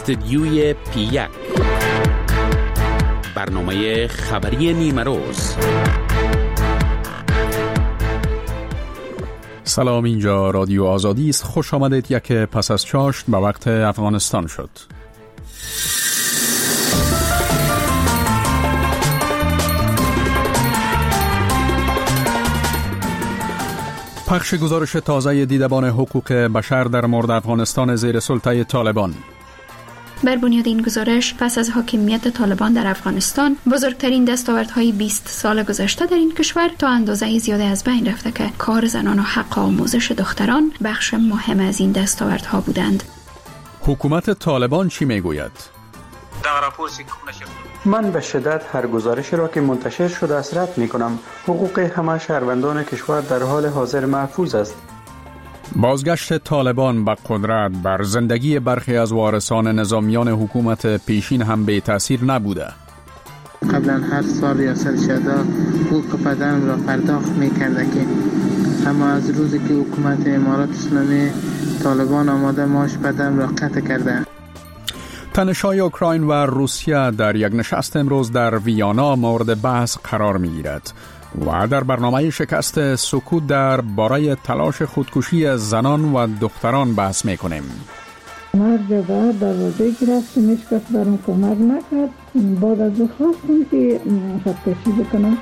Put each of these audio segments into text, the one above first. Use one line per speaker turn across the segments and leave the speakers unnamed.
استدیوی پی1 برنامه خبری نیمه روز.
سلام، اینجا رادیو آزادی است. خوش آمدید. یک پس از چاشت به وقت افغانستان شد. پخش گزارش تازه دیدبان حقوق بشر در مورد افغانستان زیر سلطه طالبان.
بر بنیاد این گزارش، پس از حاکمیت طالبان در افغانستان، بزرگترین دستاوردهای 20 سال گذشته در این کشور تا اندازه زیاده از بین رفته که کار زنان و حق آموزش دختران بخش مهم از این دستاوردها بودند.
حکومت طالبان چی میگوید؟
من به شدت هر گزارشی را که منتشر شده است رد می‌کنم. حقوق همه شهروندان کشور در حال حاضر محفوظ است.
بازگشت طالبان به قدرت بر زندگی برخی از وارثان نظامیان حکومت پیشین هم بی تأثیر نبوده.
قبلا هر سال ریاست شده حقوق بدن را پرداخت می‌کرده که اما از روزی که حکومت امارات اسلامی طالبان آماده معاش بدن را قطع کرده.
تنش‌های اوکراین و روسیه در یک نشست امروز در ویانا مورد بحث قرار می‌گیرد و در برنامه شکست سکوت در باره تلاش خودکشی زنان و دختران بحث می‌کنیم.
مرد بعد دروازه گرفت، هیچکس برام کمک نکرد. بعد از او خواستم که خودکشی بکنم.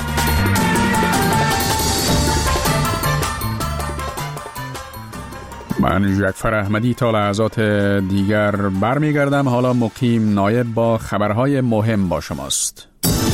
من جعفر احمدی تا لحظات دیگر برمیگردم. حالا مقیم نایب با خبرهای مهم با شماست.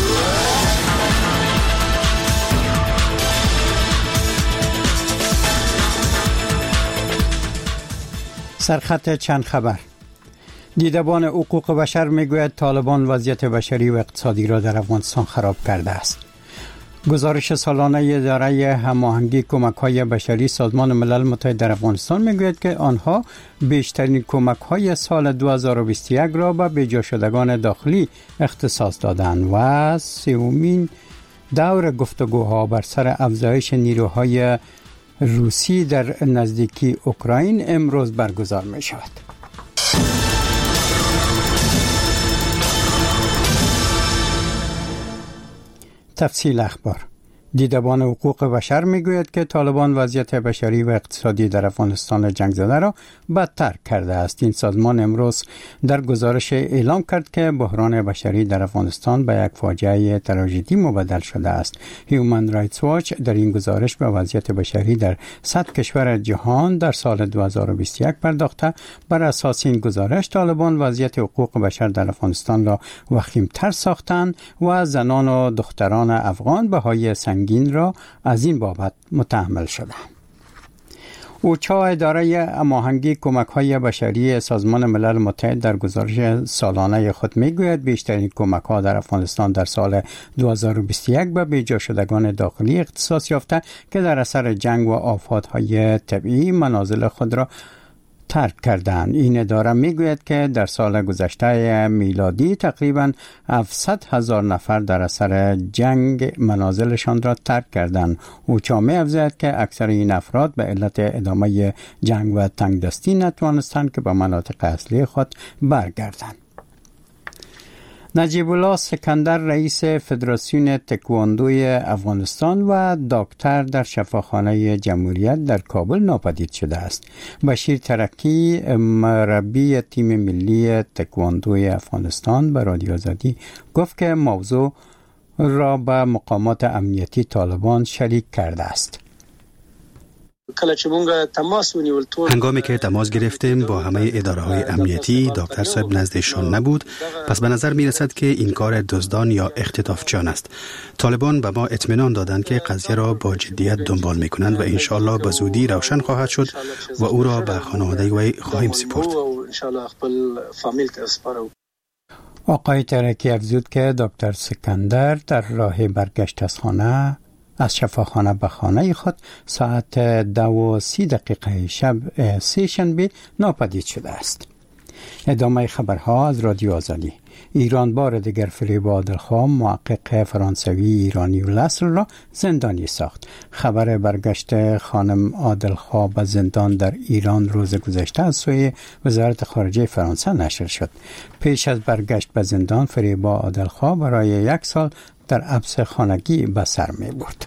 سرخط چند خبر. دیدبان حقوق بشر میگوید طالبان وضعیت بشری و اقتصادی را در افغانستان خراب کرده است. گزارش سالانه اداره هماهنگی کمک‌های بشری سازمان ملل متحد در افغانستان میگوید که آنها بیشترین کمک‌های سال 2021 را به بیجا شدگان داخلی اختصاص دادند و سومین دور گفتگوها بر سر افزایش نیروهای روسی در نزدیکی اوکراین امروز برگزار می شود. تفصیل اخبار. دیدبان حقوق بشر میگوید که طالبان وضعیت بشری و اقتصادی در افغانستان جنگ زده را بدتر کرده است. این سازمان امروز در گزارش اعلام کرد که بحران بشری در افغانستان به یک فاجعه تراژدی مبدل شده است. هیومن رایتس واچ در این گزارش به وضعیت بشری در 100 کشور جهان در سال 2021 پرداخته. بر اساس این گزارش طالبان وضعیت حقوق بشر در افغانستان را وخیم‌تر ساختند و زنان و دختران افغان بهای سنگین را از این بابت متحمل شدند. اوچا اداره هماهنگی کمک‌های بشری سازمان ملل متحد در گزارش سالانه خود میگوید بیشترین کمک‌ها در افغانستان در سال 2021 به بیجا شدگان داخلی اختصاص یافته که در اثر جنگ و آفات‌های طبیعی منازل خود را ترک کردند. این اداره میگوید که در سال گذشته میلادی تقریباً 700,000 نفر در اثر جنگ منازلشان را ترک کردند. اوچا می‌افزاید که اکثر این افراد به علت ادامه جنگ و تنگدستی نتوانستند که به مناطق اصلی خود برگردند. نجیب الله سکندر رئیس فدراسیون تکواندوی افغانستان و دکتر در شفاخانه جمهوریت در کابل ناپدید شده است. بشیر ترکی مربی تیم ملی تکواندوی افغانستان به رادیو آزادی گفت که موضوع را به مقامات امنیتی طالبان شریک کرده است.
هنگامی که تماس گرفتیم با همه اداره‌های امنیتی، دکتر صاحب نزدشان نبود، پس به نظر می‌رسد که این کار دزدان یا اختطافچیان است. طالبان به ما اطمینان دادند که قضیه را با جدیت دنبال می‌کنند و انشاءالله به زودی روشن خواهد شد و او را به خانواده وی خواهیم سپرد.
آقای ترکی افزود که دکتر سکندر در راه برگشت از شفاخانه به خانه خود ساعت 2:30 شب سه شنبه ناپدید شده است. ادامه خبرها از رادیو آزادی. ایران بار دیگر فریب عادلخواه محقق فرانسوی ایرانی الاصل را زندانی ساخت. خبر برگشت خانم عادلخواه به زندان در ایران روز گذشته از سوی وزارت خارجه فرانسه نشر شد. پیش از برگشت به زندان فریب عادلخواه برای 1 سال در حبس خانگی به سر می برد.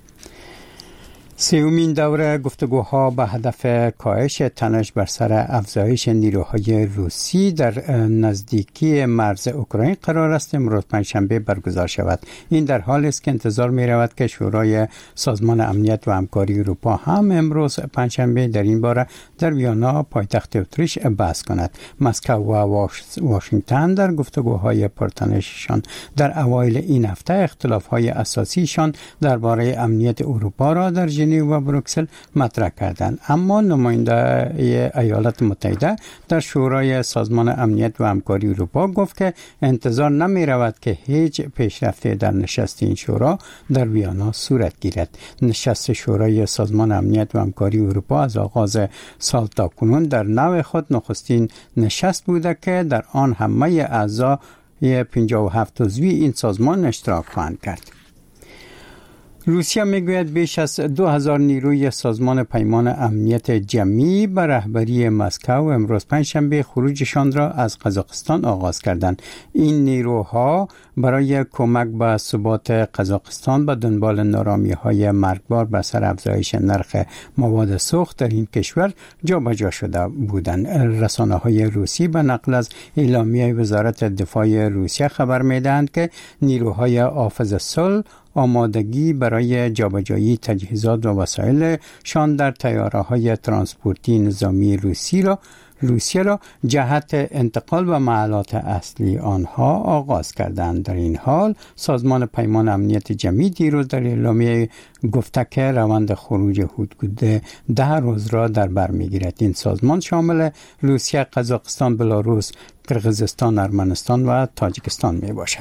سومین دوره گفتگوها به هدف کاهش تنش بر سر افزایش نیروهای روسی در نزدیکی مرز اوکراین قرار است امروز پنجشنبه برگزار شود. این در حالی است که انتظار می رود که شورای سازمان امنیت و همکاری اروپا هم امروز پنجشنبه در این باره در ویانا پایتخت اتریش بحث کند. مسکو و واشنگتن در گفتگوهای پرتنششان در اوایل این هفته اختلافهای اساسیشان درباره امنیت اروپا را در ژنو و بروکسل مطرح کردند، اما نماینده ایالات متحده در شورای سازمان امنیت و همکاری اروپا گفت که انتظار نمی رود که هیچ پیشرفتی در نشست این شورا در ویانا صورت گیرد. نشست شورای سازمان امنیت و همکاری اروپا از آغاز سال تا کنون در نوع خود نخستین نشست بوده که در آن همه اعضای 57 عضوی این سازمان اشتراک خواهند کرد. روسیه میگوید بیش از 2000 نیروی سازمان پیمان امنیت جمعی به رهبری مسکو امروز پنجشنبه خروجشان را از قزاقستان آغاز کردند. این نیروها برای کمک به ثبات قزاقستان به دنبال نارامی‌های مرگبار بر سر افزایش نرخ مواد سوخت در این کشور جابجا شده بودند. رسانه‌های روسی به نقل از اعلامیه وزارت دفاع روسیه خبر می‌دهند که نیروهای حافظ صلح آمادگی برای جابجایی تجهیزات و وسایلشان در طیاره‌های ترانسپورتی نظامی روسیه را جهت انتقال به محلات اصلی آنها آغاز کردند. در این حال سازمان پیمان امنیت جمعی دیروز در اعلامیه گفته که روند خروج حدود 10 روز را در بر می‌گیرد. این سازمان شامل روسیه، قزاقستان، بلاروس، قرقیزستان، ارمنستان و تاجیکستان میباشد.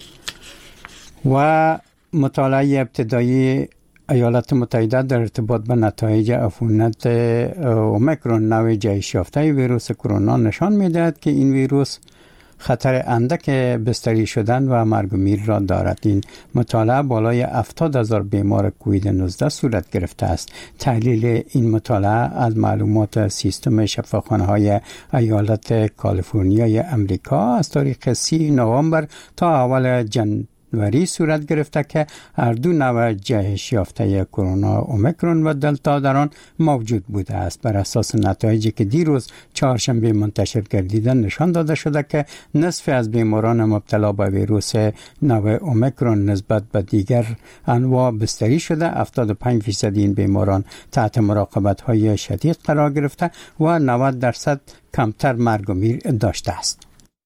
و مطالعه ابتدایی ایالات متحده در ارتباط به نتایج عفونت اومیکرون نوع جهش یافته ویروس کرونا نشان می‌دهد که این ویروس خطر اندک بستری شدن و مرگ و میر را دارد. این مطالعه بالای 70,000 بیمار کووید 19 صورت گرفته است. تحلیل این مطالعه از معلومات سیستم شفاخانه‌های ایالت کالیفرنیای امریکا از تاریخ 30 نوامبر تا اول جنوری صورت گرفته که هر دو نوع جهش یافته کرونا اومیکرون و دلتا در آن موجود بوده است. بر اساس نتایجی که دیروز چهارشنبه منتشر گردیدن نشان داده شده که نصف از بیماران مبتلا به ویروس نوع اومیکرون نسبت به دیگر انواع بستری شده. 75% این بیماران تحت مراقبت‌های شدید قرار گرفته و 90% کمتر مرگ و میر داشته است.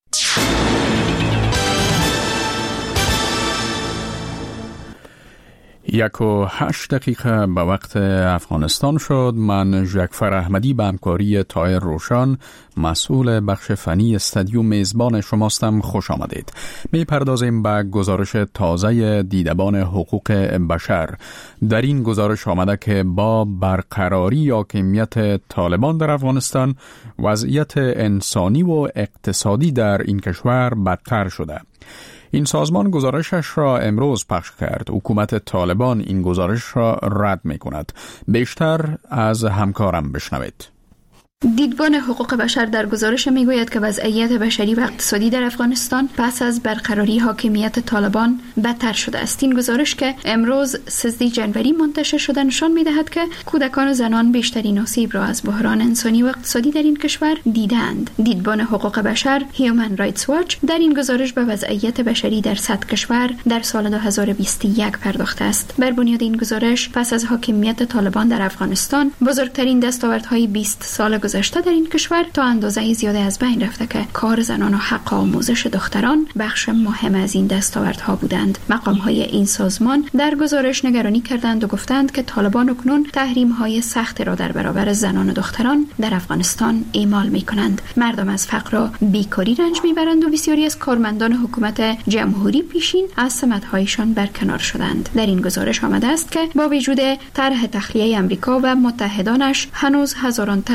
1:08 به وقت افغانستان شد. من جعفر احمدی به همکاری طاهر روشن مسئول بخش فنی استودیو میزبان شماستم. خوش آمدید. می پردازیم به گزارش تازه دیدبان حقوق بشر. در این گزارش آمده که با برقراری حاکمیت طالبان در افغانستان وضعیت انسانی و اقتصادی در این کشور بدتر شده. این سازمان گزارشش را امروز پخش کرد. حکومت طالبان این گزارش را رد می کند. بیشتر از همکارم بشنوید.
دیدبان حقوق بشر در گزارش میگوید که وضعیت بشری و اقتصادی در افغانستان پس از برقراری حاکمیت طالبان بدتر شده است. این گزارش که امروز 13 جنوری منتشر شده نشان میدهد که کودکان و زنان بیشترین آسیب را از بحران انسانی و اقتصادی در این کشور دیدند. دیدبان حقوق بشر هیومن رایتس واچ در این گزارش به وضعیت بشری در 100 کشور در سال 2021 پرداخته است. بر بنیاد این گزارش پس از حاکمیت طالبان در افغانستان بزرگترین دستاوردهای 20 سال گذشته در این کشور تا اندازه زیاده از بین رفته که کار زنان و حق آموزش دختران بخش مهم از این دستاوردها بودند. مقام‌های این سازمان در گزارش نگرانی کردند و گفتند که طالبان اکنون تحریم‌های سخت را در برابر زنان و دختران در افغانستان اعمال می‌کنند. مردم از فقر و بیکاری رنج می‌برند و بسیاری از کارمندان حکومت جمهوری پیشین از سمت‌هایشان برکنار شدند. در این گزارش آمده است که با وجود طرح تخلیه آمریکا و متحدانش هنوز هزاران تن از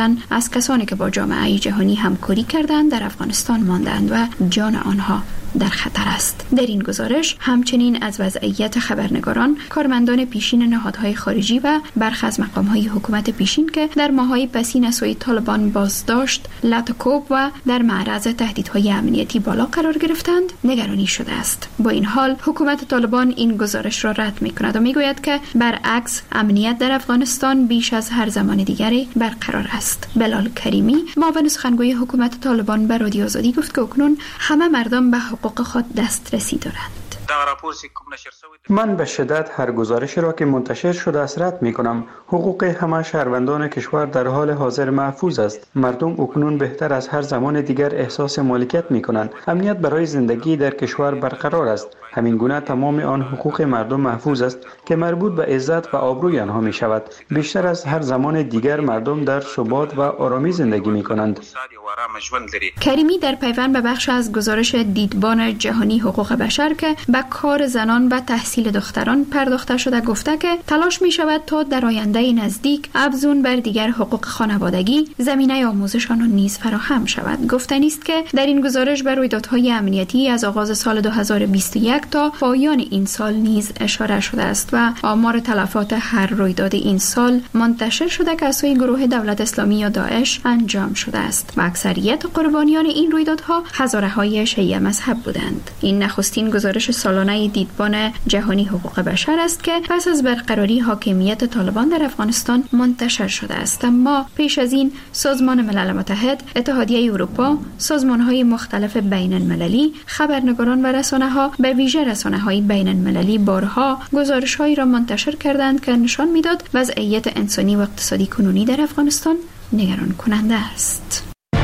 از کسانی که با جامعه جهانی همکاری کردند در افغانستان ماندند و جان آنها در خطر است. در این گزارش همچنین از وضعیت خبرنگاران، کارمندان پیشین نهادهای خارجی و برخی از مقامهای حکومت پیشین که در ماه‌های پسین از سوی طالبان بازداشت، لطکوب و در معرض تهدیدهای امنیتی بالا قرار گرفتند نگرانی شده است. با این حال حکومت طالبان این گزارش را رد می‌کند و می‌گوید که برعکس امنیت در افغانستان بیش از هر زمان دیگری برقرار است. بلال کریمی، معاون سخنگوی حکومت طالبان، به رادیو آزادی گفت که اکنون همه مردم به حقوق خود دسترسی دارند.
من به شدت هر گزارشی را که منتشر شده است رد می کنم. حقوق همه شهروندان کشور در حال حاضر محفوظ است. مردم اکنون بهتر از هر زمان دیگر احساس مالکیت می کنند. امنیت برای زندگی در کشور برقرار است. همین گونه تمام آن حقوق مردم محفوظ است که مربوط به عزت و آبروی آنها می شود. بیشتر از هر زمان دیگر مردم در ثبات و آرامی زندگی می کنند.
کریمی در پیوند به بخش از گزارش دیدبان جهانی حقوق بشر که به کار زنان و تحصیل دختران پرداخته شده گفته که تلاش می شود تا در آینده نزدیک افزون بر دیگر حقوق خانوادگی زمینه آموزش آنها نیز فراهم شود. گفتنی است که در این گزارش به رویدادهای امنیتی از آغاز سال 2021 تا پایان این سال نیز اشاره شده است و آمار تلفات هر رویداد این سال منتشر شده که از سوی گروه دولت اسلامی یا داعش انجام شده است و اکثریت قربانیان این رویدادها هزاره‌های شیعه مذهب بودند. این نخستین گزارش سالانه دیدبان جهانی حقوق بشر است که پس از برقراری حاکمیت طالبان در افغانستان منتشر شده است. اما پیش از این سازمان ملل متحد، اتحادیه اروپا، سازمان‌های مختلف بین‌المللی، خبرنگاران و رسانه‌ها به ویژه رسانه‌های بین‌المللی بارها گزارش‌هایی را منتشر کردند که نشان می‌داد وضعیت انسانی و اقتصادی کنونی در افغانستان نگران کننده است.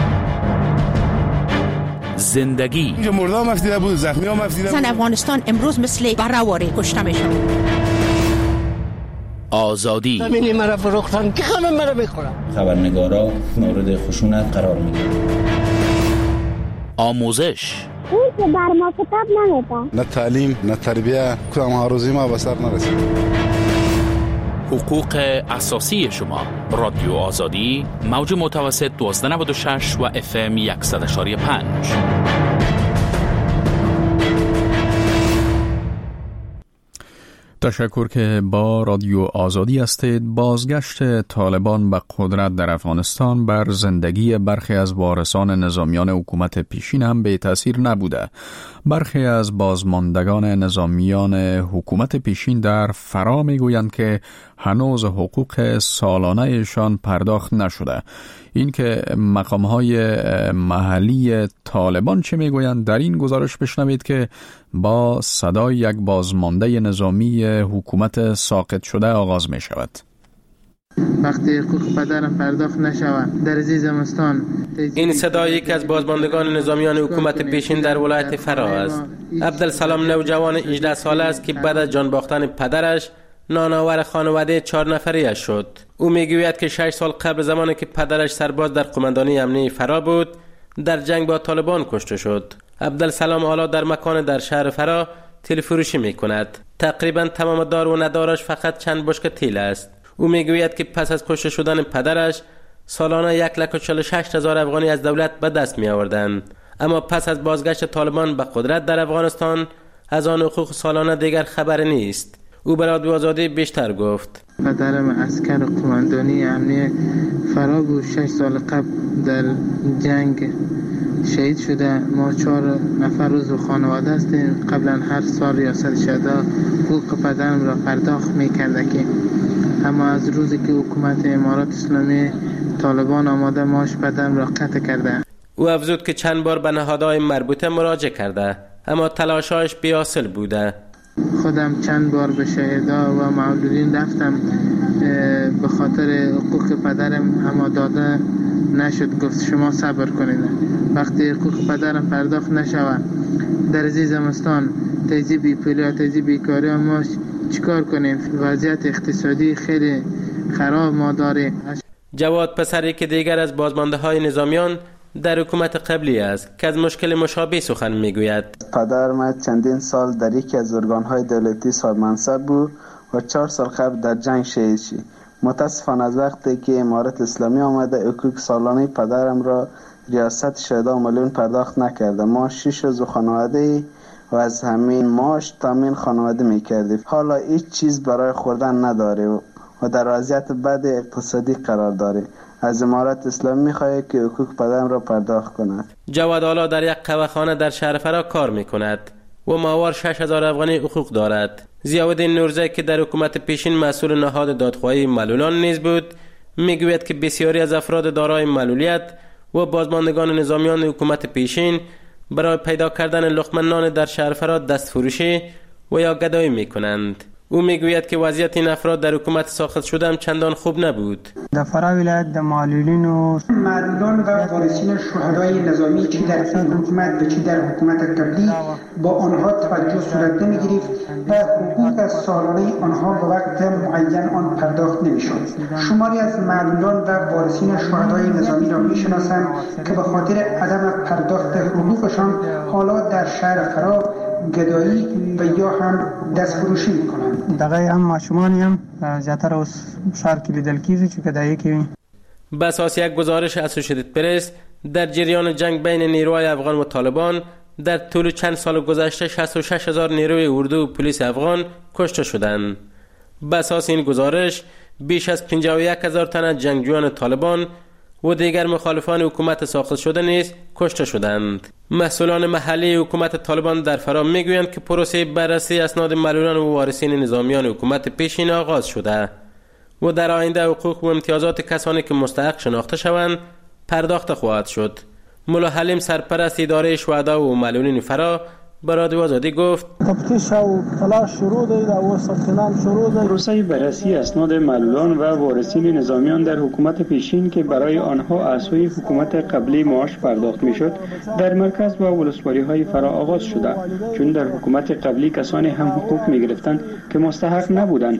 زندگی
مردم مفتیده بود، زخمی ها مفتیده بود.
زن افغانستان امروز مثل بره‌واره کشته میشن.
آزادی
زمینی مرا فروختن که همه مرا میخورن.
خبرنگارا مورد خشونت قرار میگیرن.
آموزش
اون که بر ما کتاب نمیده.
نه تعلیم نه تربیه، کدام هاروزی ما به سر نرسید.
حقوق اساسی شما. رادیو آزادی، موج متوسط 1296 و FM 100.5.
تشکر که با رادیو آزادی هستید. بازگشت طالبان به قدرت در افغانستان بر زندگی برخی از وارثان نظامیان حکومت پیشین هم به تأثیر نبوده. برخی از بازماندگان نظامیان حکومت پیشین در فرا میگویند که هنوز حقوق سالانه‌شان پرداخت نشده. این که مقام‌های محلی طالبان چه میگویند در این گزارش بشنوید که با صدای یک بازمانده نظامی حکومت ساقط شده آغاز می شود.
وقتی حقوق پدرم پرداخت نشود در زمستان.
این صدای یکی از بازماندگان نظامیان حکومت پیشین در ولایت فرا است. عبدالسلام نوجوان 18 ساله است که بعد از جان باختن پدرش نانآور خانواده 4 نفریش شد. او میگوید که 6 سال قبل زمانی که پدرش سرباز در قماندانی امنیه فرا بود در جنگ با طالبان کشته شد. عبدالسلام حالا در مکان در شهر فرا تیل فروشی میکند. تقریبا تمام دار و ندارش فقط چند بشکه تیل است. او میگوید که پس از کشته شدن پدرش سالانه 1,46,000 افغانی از دولت به دست می آوردند. اما پس از بازگشت طالبان به قدرت در افغانستان از آن حقوق سالانه دیگر خبر نیست. او به رادیو آزادی بیشتر گفت.
پدرم عسکر قماندانی امنیه فرا بود. 6 سال قبل در جنگ شهید شده. ما 4 نفر عضو خانواده هستیم. قبلا هر سال ریاست شده حقوق پدرم را پرداخت میکرده که اما از روزی که حکومت امارات اسلامی طالبان آماده معاش پدرم را قطع کرده.
او افزود که چند بار به نهادهای مربوطه مراجعه کرده اما تلاش‌هایش بی‌حاصل بوده.
خودم چند بار به شهدا و معلولین رفتم به خاطر حقوق پدرم اما داده نشد. گفت شما صبر کنید. وقتی حقوق پدرم پرداخت نشود در زمستان تجزیه پولی و تجزیه بیکاری ما چیکار کنیم؟ وضعیت اقتصادی خیلی خراب ما داره.
جواد پسری که دیگر از بازمانده های نظامیان در حکومت قبلی است که از مشکل مشابه سخن میگوید.
پدر من چندین سال در یکی از ارگان‌های دولتی صاحب منصب بود و 4 سال قبل در جنگ شهید شد. متاسفانه از وقتی که امارت اسلامی آمده حقوق سالانه پدرم را ریاست 16 میلیون پرداخت نکرده. ما 6 عضو خانواده و از همین معاش تامین خانواده میکردیم. حالا هیچ چیز برای خوردن نداره و در وضعیت بد اقتصادی قرار داره. از امارت اسلامی میخواهد که حقوق پدرم را پرداخت کند.
جواد آلا در یک قهوه‌خانه در شهر فرا کار میکند و ماهوار 6000 افغانی حقوق دارد. ضیاءالدین نورزی که در حکومت پیشین مسئول نهاد دادخواهی معلولان نیز بود، میگوید که بسیاری از افراد دارای معلولیت و بازماندگان نظامیان حکومت پیشین برای پیدا کردن لقمه نان در شهر فرا دست فروشی و یا گدایی میکنند. او میگوید که وضعیت این افراد در حکومت ساخت شده هم چندان خوب نبود.
در فرا ولایت در معلولین و
معلولان و وارثین شهدای نظامی چی در این حکومت و چی در حکومت قبلی با آنها توجه صورت نمیگرفت و حقوق سالانه آنها به وقت معین آن پرداخت نمیشد. شماری از معلولان و وارثین شهدای نظامی را میشناسند که به خاطر عدم پرداخت حقوقشان حالا در شهر فرا گدایی و یا هم دست فروشی میکنند.
دغه هم ماشومانی هم زیاتر اوس شهر کې لیدل کیږي چې گدایی کوي.
به اساس یک گزارش اسوسییتد پرس، در جریان جنگ بین نیروهای افغان و طالبان در طول چند سال گذشته 66000 نیروی اردو و پلیس افغان کشته شدند. به اساس این گزارش بیش از 51000 تن از جنگجویان طالبان و دیگر مخالفان حکومت ساخت شده نیز کشته شدند. مسئولان محلی حکومت طالبان در فرا میگویند که پروسه بررسی اسناد معلولان و وارثین نظامیان حکومت پیشین آغاز شده و در آینده حقوق و امتیازات کسانی که مستحق شناخته شوند پرداخت خواهد شد. ملا حلیم سرپرست اداره شهدا و معلولین فرا به رادیو آزادی گفت
تفتیش و تلاش شروع ده و ثبت شروع ده.
پروسه بررسی اسناد معلولان و وارثین نظامیان در حکومت پیشین که برای آنها از سوی حکومت قبلی معاش پرداخت میشد در مرکز و ولسوالی‌های فرا آغاز شده، چون در حکومت قبلی کسانی هم حقوق می‌گرفتند که مستحق نبودند.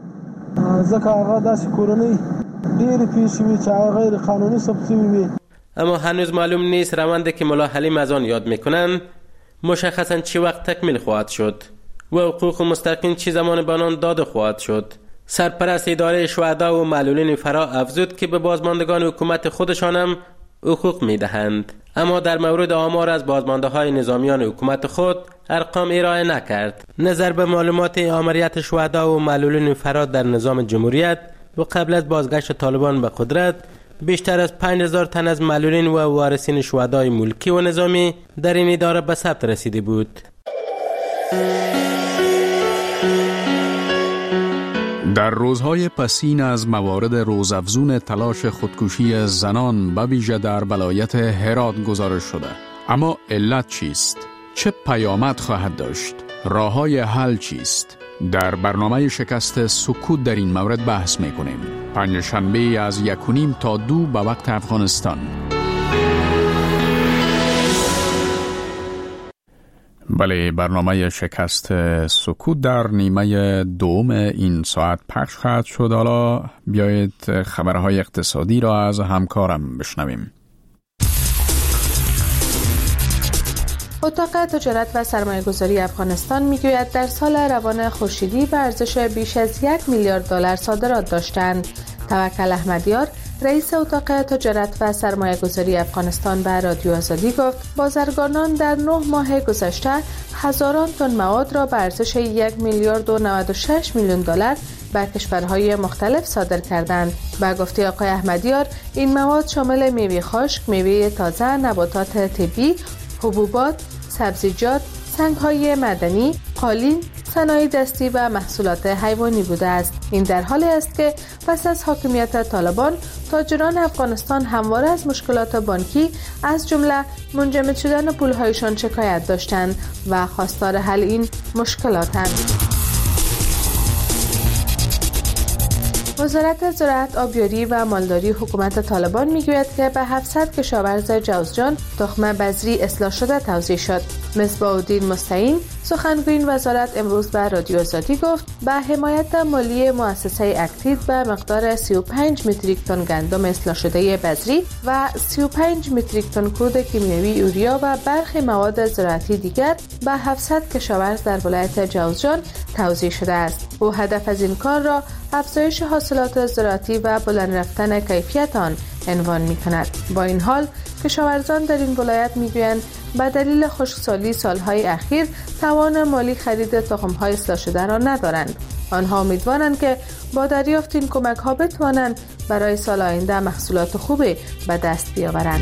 ځکه هغه داسې کورنۍ ډېرې پیښې وي چې هغه غیر قانوني ثبت شوي وي.
اما هنوز معلوم نیست روندی که ملا حلیم از آن یاد میکنند مشخصاً چه وقت تکمیل خواهد شد و حقوق مستحقین چه زمان به آنان داده خواهد شد. سرپرست اداره شهدا و معلولین فرا افزود که به بازماندگان حکومت خودشان هم حقوق میدهند، اما در مورد آمار از بازمانده های نظامیان حکومت خود ارقام ارائه نکرد. نظر به معلومات آمریت شهدا و معلولین فرا در نظام جمهوریت و قبل از بازگشت طالبان به قدرت بیشتر از 5000 تن از معلولین و وارثین شهدای ملکی و نظامی در این اداره به ثبت رسیده بود.
در روزهای پسین از موارد روزافزون تلاش خودکشی زنان به ویژه در ولایت هرات گزارش شده. اما علت چیست؟ چه پیامد خواهد داشت؟ راه‌های حل چیست؟ در برنامه شکست سکوت در این مورد بحث می‌کنیم. پنجشنبه از 1:30 تا 2 به وقت افغانستان. بله، برنامه شکست سکوت در نیمه دوم این ساعت پخش خواهد شد. حالا بیایید خبرهای اقتصادی را از همکارم بشنویم.
اتاق تجارت و سرمایه‌گذاری افغانستان میگوید در سال روان خورشیدی به ارزش بیش از 1 میلیارد دلار صادرات داشتند. توکل احمدیار رئیس اتاق تجارت و سرمایه‌گذاری افغانستان به رادیو آزادی گفت بازرگانان در 9 ماه گذشته هزاران تن مواد را به ارزش 1 میلیارد و 96 میلیون دلار به کشورهای مختلف صادر کردند. به گفته آقای احمدیار این مواد شامل میوه خشک، میوه تازه، نباتات طبی، حبوبات، سبزیجات، سنگ‌های معدنی، قالین، صنایع دستی و محصولات حیوانی بوده است. این در حالی است که پس از حاکمیت طالبان تاجران افغانستان همواره از مشکلات بانکی از جمله منجمد شدن پول‌هایشان شکایت داشتند و خواستار حل این مشکلاتند. وزارت زراعت، آبیاری و مالداری حکومت طالبان میگوید که به 700 کشاورز جوزجان تخم بذری اصلاح شده توزیع شد. مصباح الدین مستعین سخنگوی وزارت امروز به رادیو آزادی گفت به حمایت مالی مؤسسه اکتید به مقدار 35 متریک تن گندم اصلاح شده بذری و 35 متریک تن کود کیمیاوی یوریا و برخی مواد زراعتی دیگر به 700 کشاورز در ولایت جوزجان توزیع شده است. او هدف از این کار را افزایش حاصلات زراعتی و بلند رفتن کیفیت آن عنوان می‌کند. با این حال کشاورزان در این ولایت می‌گویند به دلیل خشکسالی سالهای اخیر توان مالی خرید تخم‌های اصلاح شده را ندارند. آنها امیدوارند که با دریافت این کمک‌ها بتوانند برای سال آینده محصولات خوبی به دست بیاورند.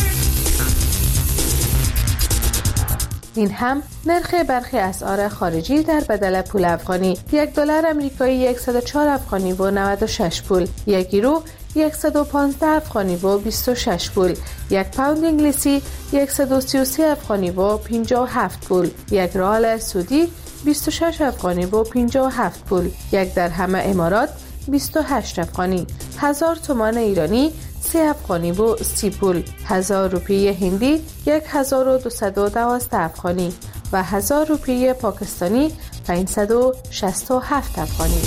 این هم نرخ برخی اسعار خارجی در بدل پول افغانی: $1 آمریکایی 104 افغانی و 96 پول، 1 یورو 115 افغانی و 26 پول، 1 پوند انگلیسی 133 افغانی و 57 پول، 1 ریال سعودی 26 افغانی و 57 پول، 1 درهم امارات 28 افغانی، 1000 تومان ایرانی 3 افغانی و 30 پول، 1000 روپیه هندی 1212 افغانی و 1000 روپیه پاکستانی 567 افغانی.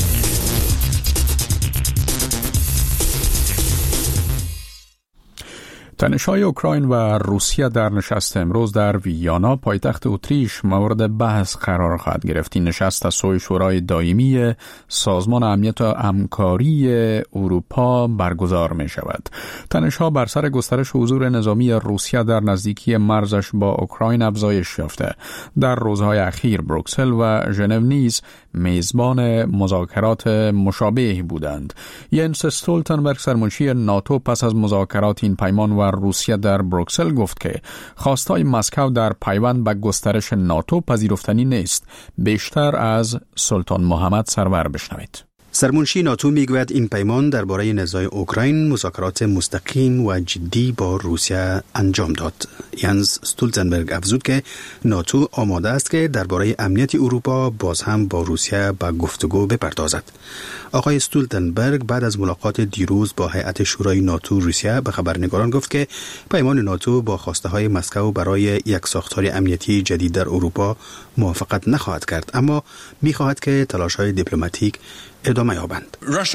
تنش‌های اوکراین و روسیه در نشست امروز در ویانا پایتخت اتریش مورد بحث قرار خواهد گرفت. این نشست از سوی شورای دائمی سازمان امنیت و همکاری اروپا برگزار می شود. تنش‌ها بر سر گسترش حضور نظامی روسیه در نزدیکی مرزش با اوکراین افزایش یافته. در روزهای اخیر بروکسل و ژنو نیز میزبان مذاکرات مشابه بودند. ینس استولتنبرگ سرمنشی ناتو پس از مذاکرات این پیمان و روسیه در بروکسل گفت که خواستای مسکو در پیوند به گسترش ناتو پذیرفتنی نیست. بیشتر از سلطان محمد سرور بشنوید.
سرمنشی ناتو میگوید این پیمان درباره نزاع اوکراین مذاکرات مستقیم و جدی با روسیه انجام داد. ینس استولتنبرگ افزود که ناتو آماده است که درباره امنیت اروپا باز هم با روسیه به گفتگو بپردازد. آقای استولتنبرگ بعد از ملاقات دیروز با هیئت شورای ناتو روسیه به خبرنگاران گفت که پیمان ناتو با خواسته های مسکو برای یک ساختار امنیتی جدید در اروپا موافقت نخواهد کرد، اما می‌خواهد که تلاش‌های دیپلماتیک ادامه یابند.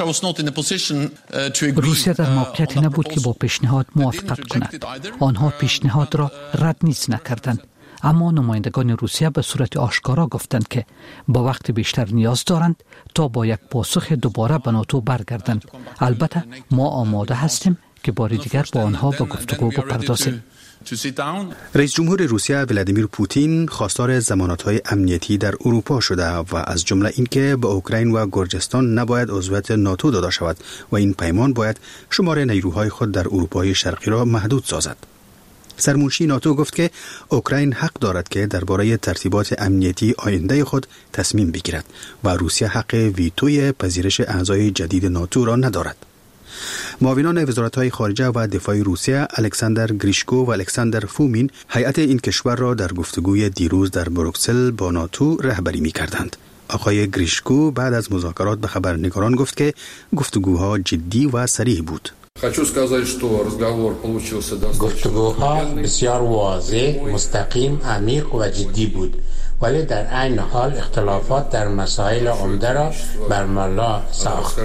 روسیه در موقعیتی نبود که با پیشنهاد موافقت کند. آنها پیشنهاد را رد نیز نکردند، اما نمایندگان روسیه به صورت آشکارا گفتند که با وقت بیشتر نیاز دارند تا با یک پاسخ دوباره به ناتو برگردند. البته ما آماده هستیم که بار دیگر با آنها به گفتگو بپردازیم.
رئیس جمهور روسیه ولادیمیر پوتین خواستار ضمانت‌های امنیتی در اروپا شده و از جمله اینکه به اوکراین و گرجستان نباید عضویت ناتو داده شود و این پیمان باید شمار نیروهای خود در اروپای شرقی را محدود سازد. سرمنشی ناتو گفت که اوکراین حق دارد که درباره ترتیبات امنیتی آینده خود تصمیم بگیرد و روسیه حق ویتوی پذیرش اعضای جدید ناتو را ندارد. معاونان وزارت‌های خارجه و دفاع روسیه الکساندر گریشکو و الکساندر فومین هیئت این کشور را در گفتگوی دیروز در بروکسل با ناتو رهبری می‌کردند. آقای گریشکو بعد از مذاکرات به خبرنگاران گفت که گفتگوها جدی و صریح بود.
گفتگوها بسیار واضح، مستقیم، عمیق و جدی بود، ولی در عین حال اختلافات در مسائل عمده را برملا ساخت.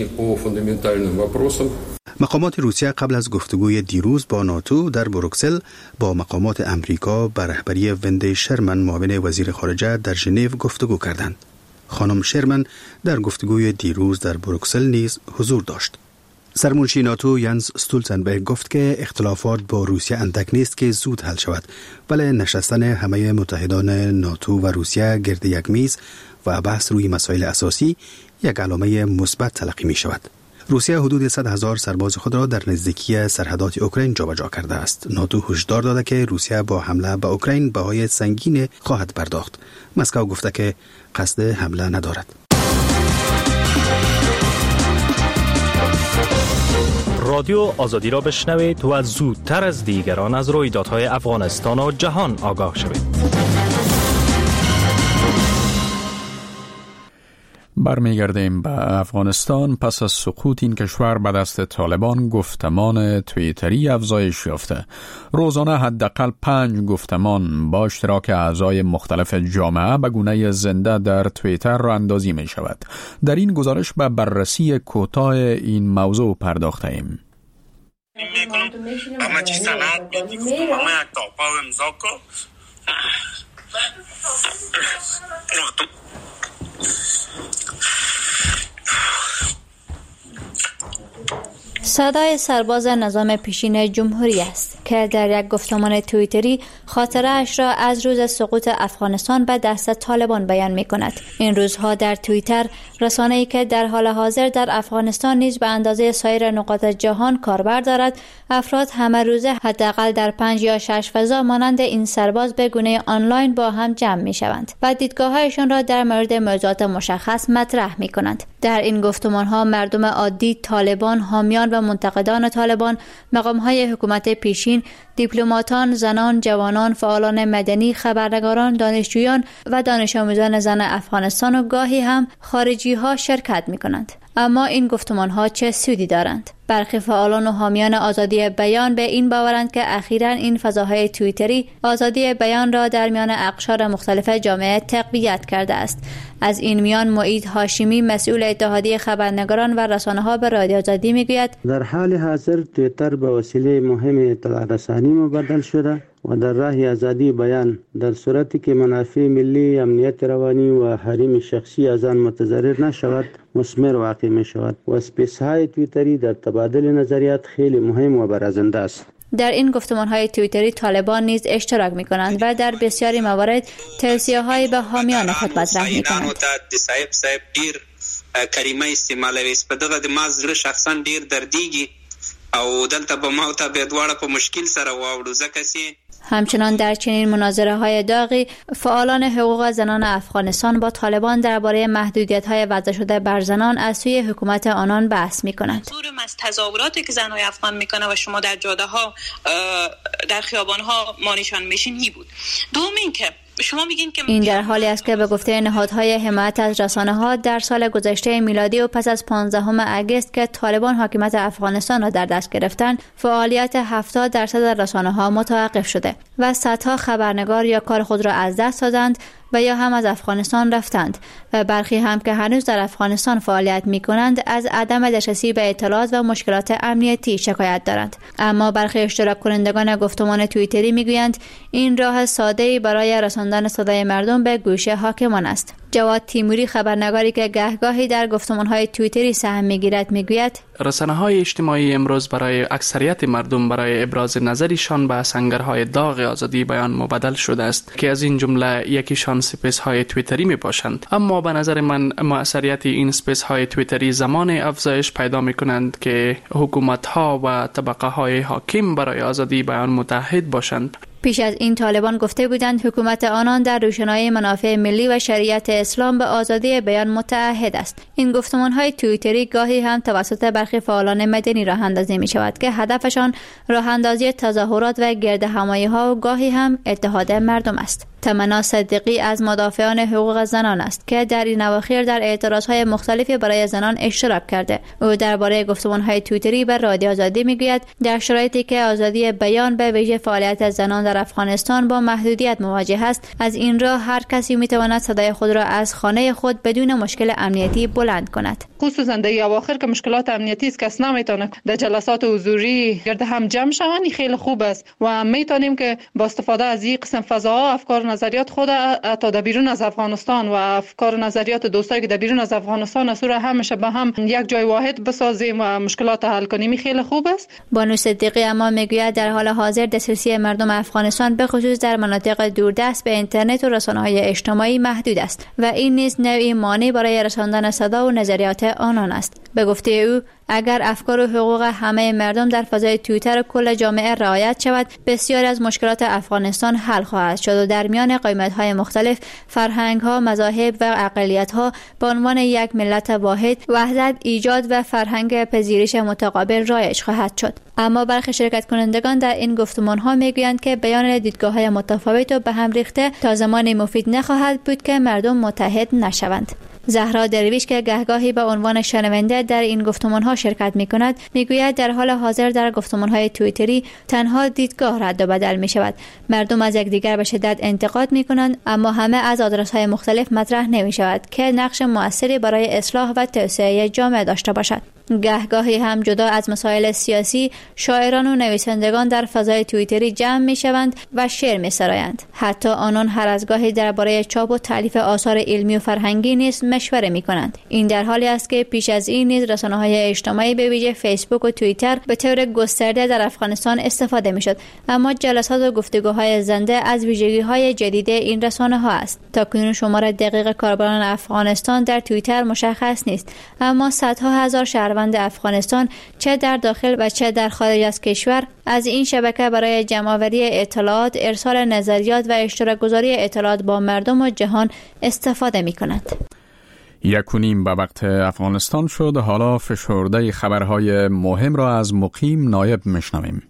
مقامات روسیه قبل از گفتگوی دیروز با ناتو در بروکسل با مقامات امریکا به رهبری وندی شرمن معاون وزیر خارجه در ژنو گفتگو کردند. خانم شرمن در گفتگوی دیروز در بروکسل نیز حضور داشت. سرمنشی ناتو ینس استولتنبرگ گفت که اختلافات با روسیه اندک نیست که زود حل شود، ولی نشستن همه متحدان ناتو و روسیه گرد یک میز و بحث روی مسائل اساسی یک علامه مثبت تلقی می شود. روسیه حدود 100,000 سرباز خود را در نزدیکی سرحدات اوکراین جابجا کرده است. ناتو هشدار داده که روسیه با حمله به اوکراین بهای سنگین خواهد پرداخت. مسکو گفته که قصد حمله ندارد.
رادیو آزادی را بشنوید و زودتر از دیگران از رویدادهای افغانستان و جهان آگاه شوید.
برمیگردیم به افغانستان. پس از سقوط این کشور به دست طالبان گفتمان توییتری افزایش یافته. روزانه حداقل 5 گفتمان با اشتراک اعضای مختلف جامعه به گونه زنده در توییتر راه اندازی می شود. در این گزارش به بررسی کوتاه این موضوع پرداخته ایم.
صدای سرباز نظام پیشین جمهوری است که در یک گفتمان توییتری خاطره اش را از روز سقوط افغانستان به دست طالبان بیان می کند. این روزها در توییتر، رسانه‌ای که در حال حاضر در افغانستان نیز به اندازه سایر نقاط جهان کاربر دارد، افراد همه روزه حداقل در 5 یا 6 فضا مانند این سرباز به گونه آنلاین با هم جمع می شوند و دیدگاه‌هایشان را در مورد موضوعات مشخص مطرح می کنند. در این گفتمان‌ها مردم عادی، طالبان، حامیان و منتقدان طالبان، مقام‌های حکومت پیشین، دیپلماتان، زنان، جوانان، فعالان مدنی، خبرنگاران، دانشجویان و دانش آموزان زن افغانستان و گاهی هم خارجی‌ها شرکت می‌کنند. اما این گفتمان‌ها چه سودی دارند؟ برخی فعالان و حامیان آزادی بیان به این باورند که اخیراً این فضاهای توییتری آزادی بیان را در میان اقشار مختلف جامعه تقویت کرده است. از این میان معید هاشمی، مسئول اتحادیه خبرنگاران و رسانه‌ها به رادیو آزادی میگوید
در حال حاضر توییتر به وسیله مهم اطلاع رسانی مبدل شده و در راه آزادی بیان در صورتی که منافع ملی، امنیت روانی و حریم شخصی از آن متضرر نشود مثمر واقع می شود و اسپیس های توییتری در تبادل نظریات خیلی مهم و برازنده است.
در این گفتمان‌های توییتری طالبان نیز اشتراک می‌کنند و در بسیاری موارد توصیه‌های به حامیان خود مطرح می‌کنند.
صاحب ډیر کریمه استعمالوي په دغه د ما زړه شخصا ډیر دردیږي او دلته به ما ته به دواړه په مشکل سره واوړو ځکه چې
همچنان در چنین مناظره‌های داغی فعالان حقوق زنان افغانستان با طالبان درباره محدودیت‌های وضع شده بر زنان از سوی حکومت آنان بحث می‌کنند.
منظورم از تظاهراتی که زن‌های افغان می‌کنه و شما در جاده‌ها در خیابان‌ها مانیشان میشین بود. دوم اینکه شما میگین که
این در حالی است که به گفته نهادهای حمایت از رسانه‌ها در سال گذشته میلادی و پس از 15 اگست که طالبان حاکمیت افغانستان را در دست گرفتند، فعالیت 70% رسانه‌ها متوقف شده و صدها خبرنگار یا کار خود را از دست دادند و یا هم از افغانستان رفتند و برخی هم که هنوز در افغانستان فعالیت می‌کنند از عدم دسترسی به اطلاعات و مشکلات امنیتی شکایت دارند. اما برخی اشتراک کنندگان گفتمان توییتری میگویند این راه ساده‌ای برای رساندن صدای مردم به گوش حاکمان است. جواد تیموری، خبرنگاری که گهگاهی در گفتمان‌های توییتری سهم می‌گیرد، میگوید
رسانه‌های اجتماعی امروز برای اکثریت مردم برای ابراز نظرشان به سنگرهای داغ آزادی بیان مبدل شده است که از این جمله یکیشان سپیس‌های توییتری میباشند. اما به نظر من مؤثریت این سپیس‌های توییتری زمان افزایش پیدا می‌کنند که حکومت‌ها و طبقه‌های حاکم برای آزادی بیان متحد باشند.
پیش از این طالبان گفته بودند حکومت آنان در روشنایی منافع ملی و شریعت اسلام به آزادی بیان متعهد است. این گفتمان‌های توییتری گاهی هم توسط برخی فعالان مدنی راه اندازی می شود که هدفشان راه اندازی تظاهرات و گردهمایی‌ها و گاهی هم اتحاد مردم است. تمنا صدیقی از مدافعان حقوق زنان است که در این اواخر در اعتراضهای مختلفی برای زنان اشتراک کرده. او درباره گفتمان‌های توییتری به رادیو آزادی میگوید در شرایطی که آزادی بیان به ویژه فعالیت زنان در افغانستان با محدودیت مواجه است، از این راه هر کسی میتواند صدای خود را از خانه خود بدون مشکل امنیتی بلند کند.
خصوصا در اواخر که مشکلات امنیتی است، کس نمیتونه در جلسات حضوری گرد هم جمع شوند، خیلی خوب است و میتونیم که با استفاده از این قسم فضاها افکار نظریات خود تا در بیرون از افغانستان و افکار نظریات دوستایی که در بیرون از افغانستان از همشه به هم یک جای واحد بسازیم و مشکلات حل کنیم، خیلی خوب است.
بانو صدیقی اما میگوید در حال حاضر دسترسی مردم افغانستان به خصوص در مناطق دوردست به اینترنت و رسانه‌های اجتماعی محدود است و این نیز نوعی مانع برای رساندن صدا و نظریات آنان است. به گفته او اگر افکار و حقوق همه مردم در فضای توییتر کل جامعه رعایت شود، بسیاری از مشکلات افغانستان حل خواهد شد و در میان قومیت‌های مختلف، فرهنگ‌ها، مذاهب و اقلیت‌ها به عنوان یک ملت واحد وحدت ایجاد و فرهنگ پذیرش متقابل رایج خواهد شد. اما برخی شرکت کنندگان در این گفتمان‌ها میگویند که بیان دیدگاه‌های متفاوت و به هم ریخته تا زمانی مفید نخواهد بود که مردم متحد نشوند. زهرا درویش که گهگاهی به عنوان شنونده در این گفتمان‌ها شرکت می‌کند، می‌گوید در حال حاضر در گفتمان‌های توییتری تنها دیدگاه رد و بدل می‌شود. مردم از یکدیگر به شدت انتقاد می‌کنند، اما همه از آدرس‌های مختلف مطرح نمی‌شود که نقش مؤثری برای اصلاح و توسعه جامعه داشته باشد. گهگاهی هم جدا از مسائل سیاسی، شاعران و نویسندگان در فضای توییتری جمع می‌شوند و شعر می‌سرایند. حتی آنان هر از گاهی درباره چاپ و تالیف آثار علمی و فرهنگی نیز مشوره می‌کنند. این در حالی است که پیش از این نیز رسانه‌های اجتماعی به ویژه فیسبوک و توییتر به طور گسترده در افغانستان استفاده می‌شد، اما جلسات و گفتگوهای زنده از ویژگی‌های جدید این رسانه‌ها است. تاکنون شمار دقیق کاربران افغانستان در توییتر مشخص نیست، اما صدها هزار شهروند افغانستان چه در داخل و چه در خارج از کشور از این شبکه برای جمع‌آوری اطلاعات، ارسال نظریات و اشتراک گذاری اطلاعات با مردم و جهان استفاده می‌کنند.
1:30 به وقت افغانستان شد. حالا فشرده خبرهای مهم را از مقیم نایب میشنویم.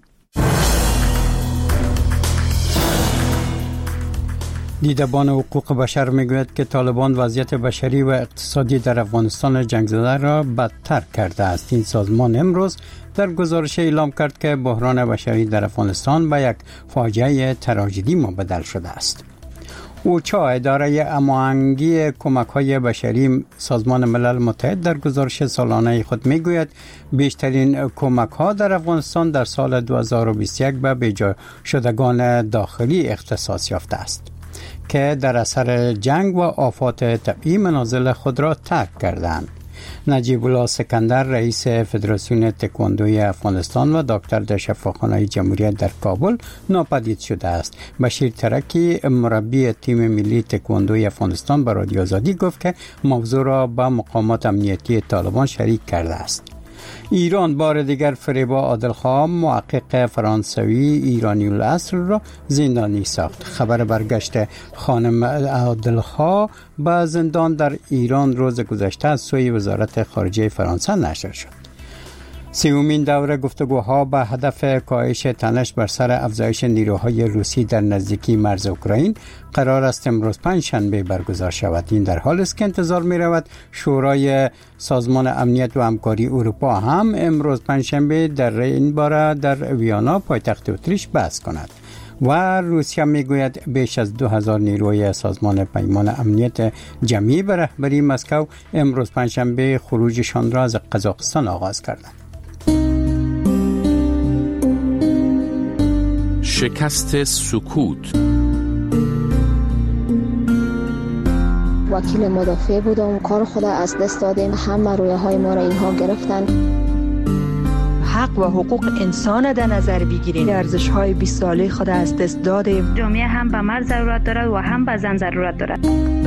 دیدبان حقوق بشر میگوید که طالبان وضعیت بشری و اقتصادی در افغانستان جنگ زده را بدتر کرده است. این سازمان امروز در گزارش اعلام کرد که بحران بشری در افغانستان به یک فاجعه تراژدی مبدل شده است. اوچا، اداره هماهنگی کمک‌های بشری سازمان ملل متحد، در گزارش سالانه خود میگوید بیشترین کمک‌ها در افغانستان در سال 2021 به بیجا شدگان داخلی اختصاص یافته است که در اثر جنگ و آفات طبیعی منازل خود را ترک کردند. نجیب الله سکندر، رئیس فدراسیون تکواندوی افغانستان و دکتر در شفاخانه جمهوریت در کابل ناپدید شده است. بشیر ترکی، مربی تیم ملی تکواندوی افغانستان، به رادیو آزادی گفت که موضوع را با مقامات امنیتی طالبان شریک کرده است. ایران بار دیگر فریبا عادلخواه، محقق فرانسوی ایرانی الاصل را زندانی ساخت. خبر برگشت خانم عادلخواه به زندان در ایران روز گذشته از سوی وزارت خارجه فرانسه نشر شد. سومین دوره گفتگوها به هدف کاهش تنش بر سر افزایش نیروهای روسی در نزدیکی مرز اوکراین قرار است امروز پنجشنبه برگزار شود. این در حالی است که انتظار می رود شورای سازمان امنیت و همکاری اروپا هم امروز پنجشنبه در این باره در ویانا پایتخت اتریش بحث کند. و روسیه میگوید بیش از 2000 نیروی سازمان پیمان امنیت جمعی به رهبری مسکو امروز پنجشنبه خروجشان را از قزاقستان آغاز کردند.
شکست سکوت.
وکیل مدافع بودم، کار خود از دست دادیم، همه رویاهای ما را اینها گرفتن.
حق و حقوق انسان در نظر بگیریم. ارزش‌های 20 ساله خود از دست دادیم.
جامعه هم به مرد ضرورت دارد و هم به زن ضرورت دارد.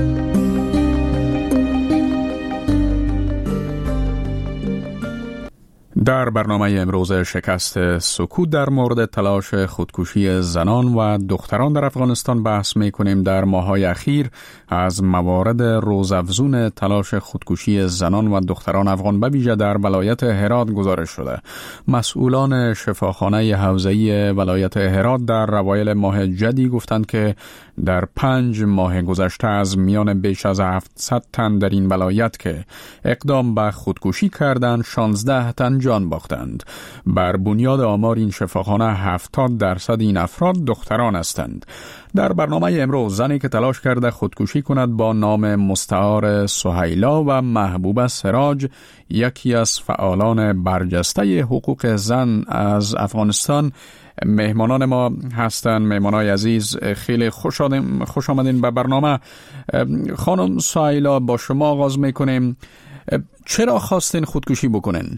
در برنامه امروز شکست سکوت در مورد تلاش خودکشی زنان و دختران در افغانستان بحث می‌کنیم. در ماه‌های اخیر از موارد روزافزون تلاش خودکشی زنان و دختران افغان به ویژه در ولایت هرات گزارش شده. مسئولان شفاخانه حوزه‌ای ولایت هرات در اوایل ماه جدی گفتند که در 5 ماه گذشته از میان بیش از 700 تن در این ولایت که اقدام به خودکشی کردند 16 تن جان باختند. بر بنیاد آمار این شفاخانه 70% این افراد دختران هستند. در برنامه امروز زنی که تلاش کرده خودکشی کند با نام مستعار سهیلا و محبوبه سراج، یکی از فعالان برجسته حقوق زن از افغانستان، مهمانان ما هستند. مهمانای عزیز، خیلی خوش آمدین به برنامه. خانم سهیلا، با شما آغاز میکنیم. چرا خواستین خودکشی بکنین؟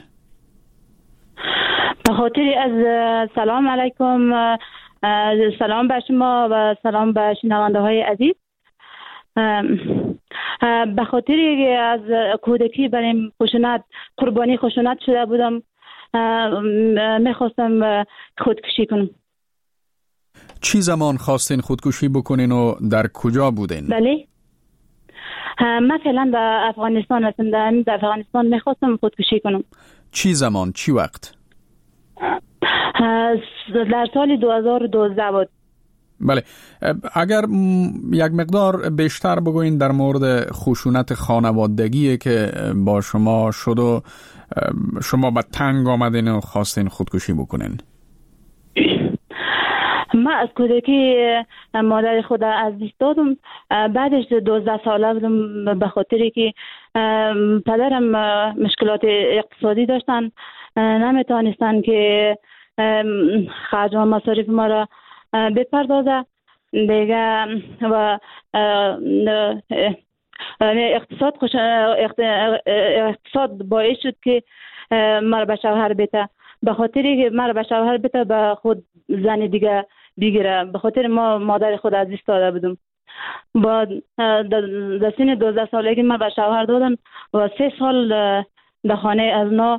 به خاطر از سلام علیکم، سلام به شما و سلام به شنونده های عزیز. به خاطر از کودکی برای خشونت، قربانی خشونت شده بودم، میخواستم خودکشی کنم.
چی زمان خواستین خودکشی بکنین و در کجا بودین؟
بله، من فعلا در افغانستان هستم. در افغانستان میخواستم خودکشی کنم.
چی زمان؟ چی وقت؟
در سال 2012 بود.
بله، اگر یک مقدار بیشتر بگوین در مورد خشونت خانوادگی که با شما شد و شما به تنگ آمدین و خواستین خودکشی بکنین.
من از کودکی مادر خود از دست دادم. بعدش 12 ساله بودم به خاطری که پدرم مشکلات اقتصادی داشتن، نمیتونستن که خرج و مصارف ما را بپردازه دیگه و اقتصاد باعث شد که مرا به شوهر بده. به خاطری که مرا به شوهر بده به خود زن دیگه بگیره. به خاطر ما مادر خود از دست داده بودم. با در سن 12 سالگی من به شوهر دادم و 3 سال در خانه از نو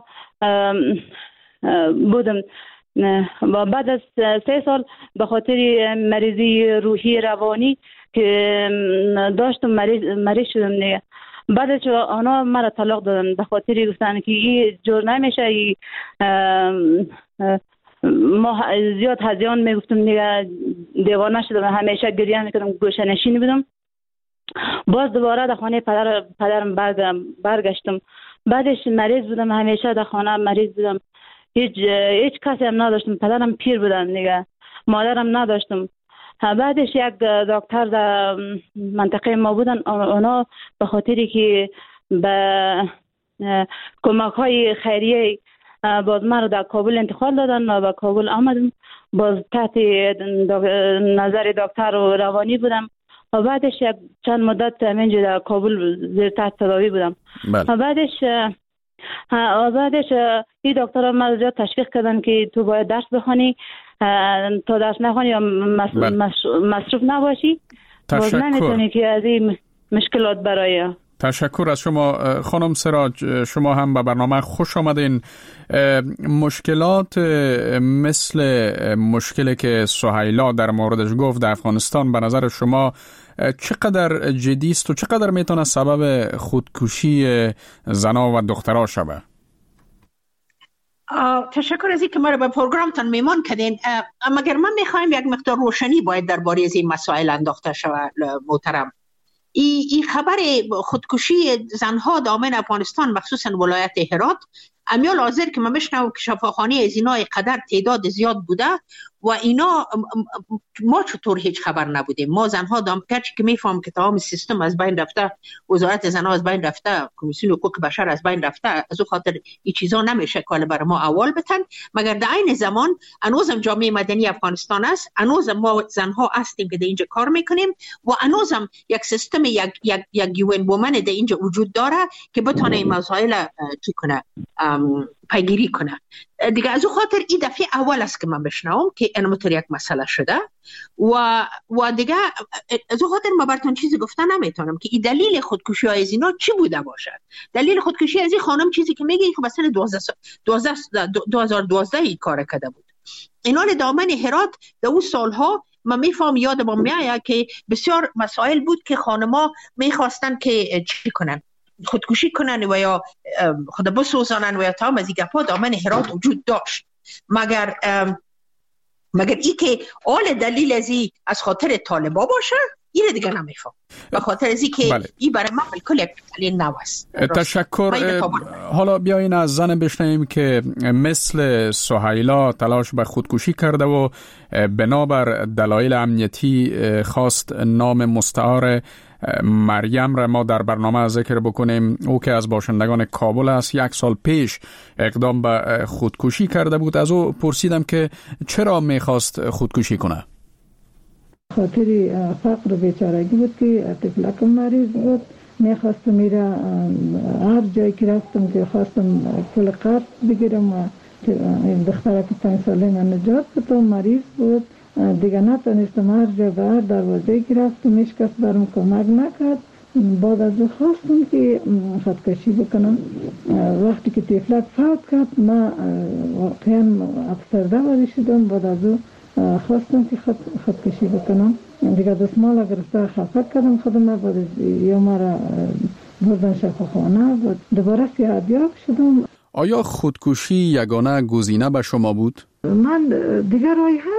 بودم و بعد از 3 سال به خاطر مریضی روحی روانی که داشتم مریض شدم دیگه. بعدش آنها مرا طلاق دادن به خاطر گفتن که این جور نمیشه. ما زیاد هزیان میگفتم دیگه، دیوانه شدم، همیشه گریه میکردم، گوشه نشین بودم. باز دوباره در خانه پدرم برگشتم. بعدش مریض بودم، همیشه در خانه مریض بودم. هیچ کسی هم نداشتم. پدرم پیر بودن دیگه، مادرم نداشتم. بعدش یک دکتر در منطقه ما بودن، اونا به خاطری که به کمک های خیریه باز من رو در کابل انتقال دادن و به کابل آمدم. باز تحت نظر دکتر و روانی بودم و بعدش یک چند مدت همینجا در کابل زیر تحت تداوی بودم. و بعدش این دکتر من زیاد تشویق کردن که تو باید درس بخونی، تا درس نخونی یا مصروف نباشی باز نمیتونی که از این مشکلات برای.
تشکر از شما خانم سراج، شما هم به برنامه خوش آمدین. مشکلات مثل مشکلی که سهیلا در موردش گفت در افغانستان به نظر شما چقدر جدی است و چقدر میتونه سبب خودکشی زنا و دخترها شود؟
تشکر از اینکه ما رو به پروگرامتان میمان کردین. مگر من میخوایم یک مقدار روشنی باید درباره از این مسائل انداخته شود محترم. این خبر خودکشی زنها دامن افغانستان مخصوصا ولایت هرات امیال حاضر که من بشنوم که شفاخانه از اینا قدر تعداد زیاد بوده و اینا ما چطور هیچ خبر نبودیم. ما زنها دامکرچی که میفهم که تمام سیستم از بین رفته، وزارت زنها از بین رفته، کمیسیون حقوق بشر از بین رفته، از او خاطر این چیزا نمیشه کال بر ما اول بتن. مگر در این زمان انوزم جامعه مدنی افغانستان است، انوزم ما زنها هستیم که در اینجا کار میکنیم و انوزم یک سیستم یک یوین وومن در اینجا وجود داره که بتونه این مسائل چی کنه، پیگیری کنه دیگه. از او خاطر این دفعه اول است که من بشنوم که اینمطور یک مسئله شده و دیگه از او خاطر ما براتون چیزی گفتن نمیتونم که این دلیل خودکشی های از اینا چی بوده باشه. دلیل خودکشی از این خانم چیزی که میگه خب مثلا 2012 این کار کرده بود. اینا دامن هرات در اون سالها من میفهم یادم میاد که بسیار مسائل بود که خانما میخواستن که چی کنن، خودکشی کنن و یا خود بسوزانن و یا تمام از این گپا دامن هرات وجود داشت. مگر ای که اول دلیل از خاطر طالبا باشه این دیگه نمیفهم. به خاطر ازی که این برای من بالکل یک دلیل نوست.
تشکر. حالا بیاین از زن بشنویم که مثل سهیلا تلاش به خودکشی کرده و بنابر دلایل امنیتی خواست نام مستعار مریم را ما در برنامه ذکر بکنیم. او که از باشندگان کابل است، 1 سال پیش اقدام به خودکشی کرده بود. از او پرسیدم که چرا میخواست خودکشی کنه.
خاطر فقر و بیچارگی بود که طفلکم مریض بود. میخواستم میره هر جایی که رفتم که خواستم پول قرض بگیرم و دخترک 5 ساله من نجات بدم، مریض بود دیگه نتونستم. هر جا به هر دروازه که رفتم هیچ کس برام کمک نکرد. بعد از او خواستم که خودکشی بکنم. وقتی که طفلک فوت کرد من واقعا افسرده وارد شدم. بعد از او خواستم که خودکشی بکنم دیگه. دستمال گرفته خفه کردم خودم. بعد یا مرا بردن شفاخانه و دوباره صحتیاب شدم.
آیا خودکشی یگانه گزینه به شما بود؟
من دیگر راه حلی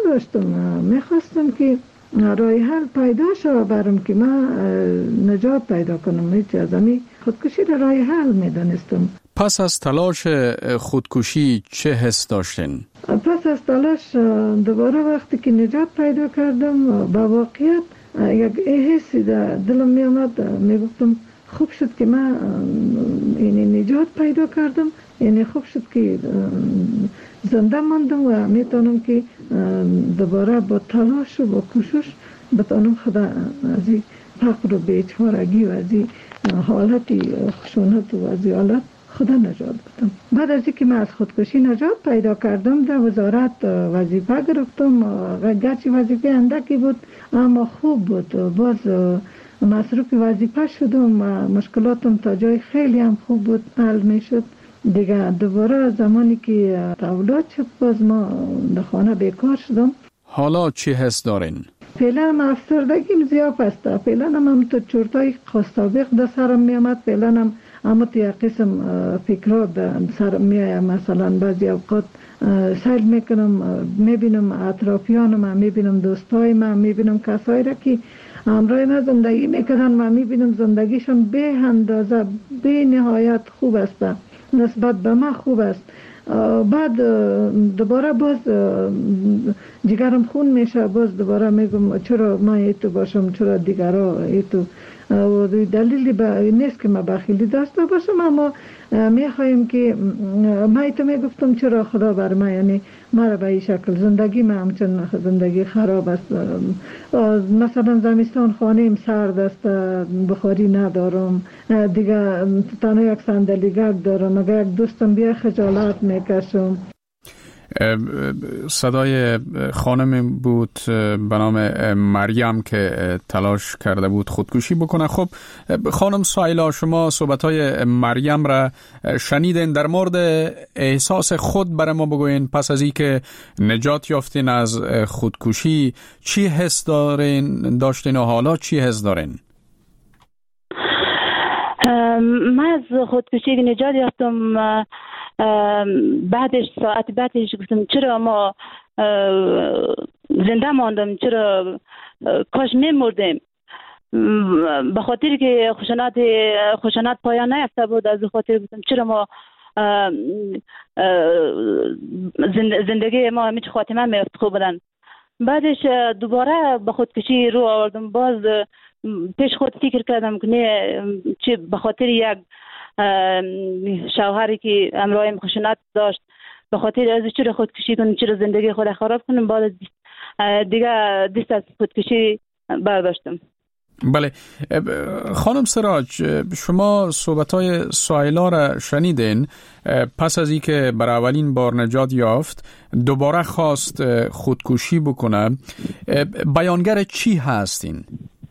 نداشتم. میخواستم که راه حل پیدا شد برام که من نجات پیدا کنم. هیچ از همین خودکشی را راه حل میدانستم.
پس از تلاش خودکشی چه حس داشتین؟
پس از تلاش دوباره وقتی که نجات پیدا کردم با واقعیت یک حسی در دلم می آمد. می گفتم خوب شد که من این نجات پیدا کردم، یعنی خوب شد که زنده ماندم و میتونم که دوباره با تلاش و با کوشش بتونم خدا از این فقر و بیچارگی و از این حالتی خشونت و از این حالت خدا نجات بدم. بعد از اینکه من از خودکشی نجات پیدا کردم در وزارت وظیفه گرفتم. گرچه وظیفه اندکی بود اما خوب بود. باز مصروف وظیفه شدم و مشکلاتم تا جای خیلی هم خوب بود حل می شد. دیگه دوباره زمانی که اولاد شد باز ما در خانه بیکار شدم.
حالا چی حس دارین؟
فعلا هم افسردگیم زیاد است. فعلا هم تو چرتای خاصابق در سرم می آمد. فعلا هم اما تو یک قسم فکرات در سرم می آید. مثلا بعضی اوقات سیل میکنم، میبینم اطرافیانم، میبینم دوستای من، میبینم کسایی را که همراه من زندگی میکنن و میبینم زندگیشون به اندازه به نهایت خوب است، نسبت به من خوب است. بعد دوباره باز جگرم خون میشه. باز دوباره میگم چرا من ایتو باشم، چرا دیگرها ایتو. دلیلی نیست که ما بخیلی داشته باشم، اما میخوایم که من ایتو میگفتم چرا خدا بر من، یعنی مرا به این شکل زندگی من همچون زندگی خراب است. مثلا زمستان خانه‌ام سرد است، بخاری ندارم دیگه، تنها یک صندلی‌گرد دارم. اگر یک دوستم بیا خجالت میکشم.
صدای خانم بود به نام مریم که تلاش کرده بود خودکشی بکنه. خب خانم سایلا، شما صحبت‌های مریم را شنیدین. در مورد احساس خود برای ما بگوین. پس از اینکه نجات یافتین از خودکشی چی حس داشتین و حالا چی حس دارین؟
من از خودکشی نجات یافتم. ساعت بعدش گفتم چرا ما زنده ماندم، چرا کاش میمردیم. به خاطر که خشونت پایان نیافته بود، از خاطر گفتم چرا ما زندگی ما همیشه خاتمه میافت خوب بودن. بعدش دوباره به خودکشی رو آوردم. باز پیش خود فکر کردم که نه، چه به خاطر یک شوهری که امرای خشونت داشت، به خاطر از چرا خودکشی کنم، چرا زندگی خود خراب کنم. بعد دیگه دست از خودکشی برداشتم.
بله خانم سراج، شما صحبت‌های سایلا را شنیدین. پس از اینکه بر اولین بار نجات یافت دوباره خواست خودکشی بکنه. بیانگر چی هستین؟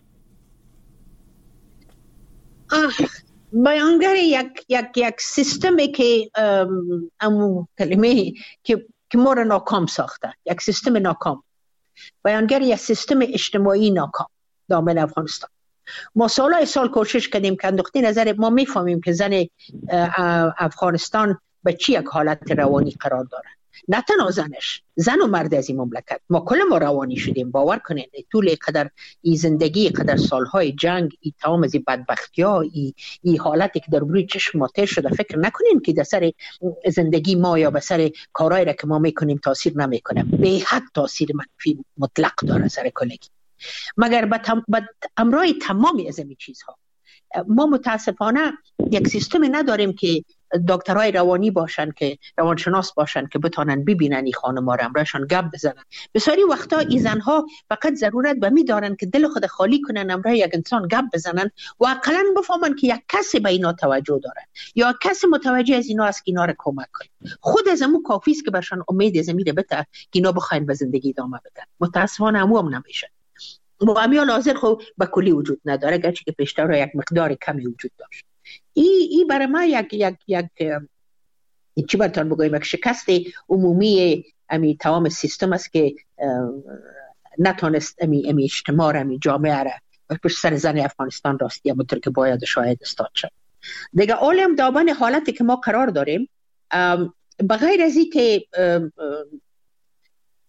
بیانگر یک سیستمی که امو کلمه که ما را ناکام ساخته، یک سیستم ناکام. بیانگر یک سیستم اجتماعی ناکام دامن افغانستان. ما سال کوشش کردیم که انداختی نظر ما میفهمیم که زن افغانستان به چی یک حالت روانی قرار داره. نه تنها زن و مرد از این مملکت، ما کل ما روانی شدیم. باور کنین طول قدر این زندگی، قدر سالهای جنگ، این تمام از این بدبختی ها، این حالتی که در روی چشم ما تیر شده، فکر نکنین که در سر زندگی ما یا به سر کارهایی را که ما میکنیم تاثیر نمیکنه. به حد تاثیر منفی مطلق داره سر کلگی. مگر به امرای تمامی از این چیزها ما متاسفانه یک سیستم نداریم که دکترای روانی باشن، که روانشناس باشن که بتونن ببینن این خانم‌ها را، امرایشان گپ بزنن. بسیاری وقتا این زنها فقط ضرورت به می دارن که دل خود خالی کنن، امرای یک انسان گپ بزنن و اقلاً بفهمن که یک کسی به اینا توجه داره یا کسی متوجه از اینا است که اینا را کمک کنه. خود از امو کافی است که برشان امید از میره بده که اینا بخواین به زندگی ادامه بدن. متاسفانه هم نمیشه. مقامیال حاضر خب به کلی وجود نداره، گرچه که پیشتر را یک مقدار کمی وجود داشت. ای برای ما یک چی براتون بگویم، یک شکست عمومی امی تمام سیستم است که نتونست امی اجتماع امی جامعه را پشت سر زن افغانستان راستی همونطور که باید شاید استاد شد. دیگه عالم دامن حالتی که ما قرار داریم، بغیر از این که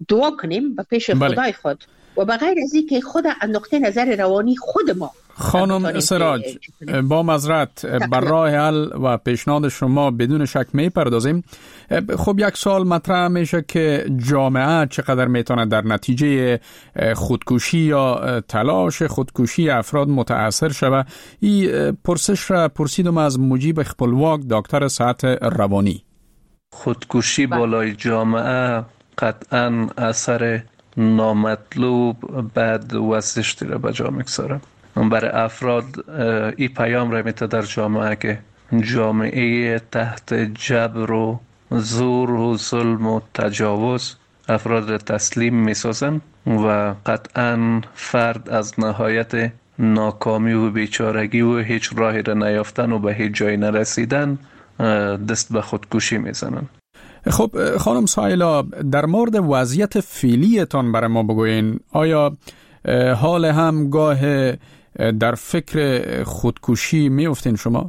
دعا کنیم به پیش خدای خود و بغیر از این که خود از نقطه نظر روانی خود ما.
خانم سراج، با معذرت بر راه حل و پیشنهاد شما بدون شک میپردازیم. خب یک سوال مطرح میشه که جامعه چقدر میتونه در نتیجه خودکشی یا تلاش خودکشی افراد متاثر شود. این پرسش را پرسیدم از مجیب خپلواک، دکتر صحت روانی.
خودکشی بالای جامعه قطعا اثر نامطلوب بعد و زشتی را به جا میگذاره. برای افراد این پیام را میده در جامعه که جامعه تحت جبر و زور و ظلم و تجاوز افراد را تسلیم میسازن و قطعا فرد از نهایت ناکامی و بیچارگی و هیچ راهی را نیافتن و به هیچ جایی نرسیدن دست به خودکشی میزنن.
خب خانم سایلا، در مورد وضعیت فعلیتان برای ما بگوین. آیا حال هم گاه در فکر خودکشی میافتین شما؟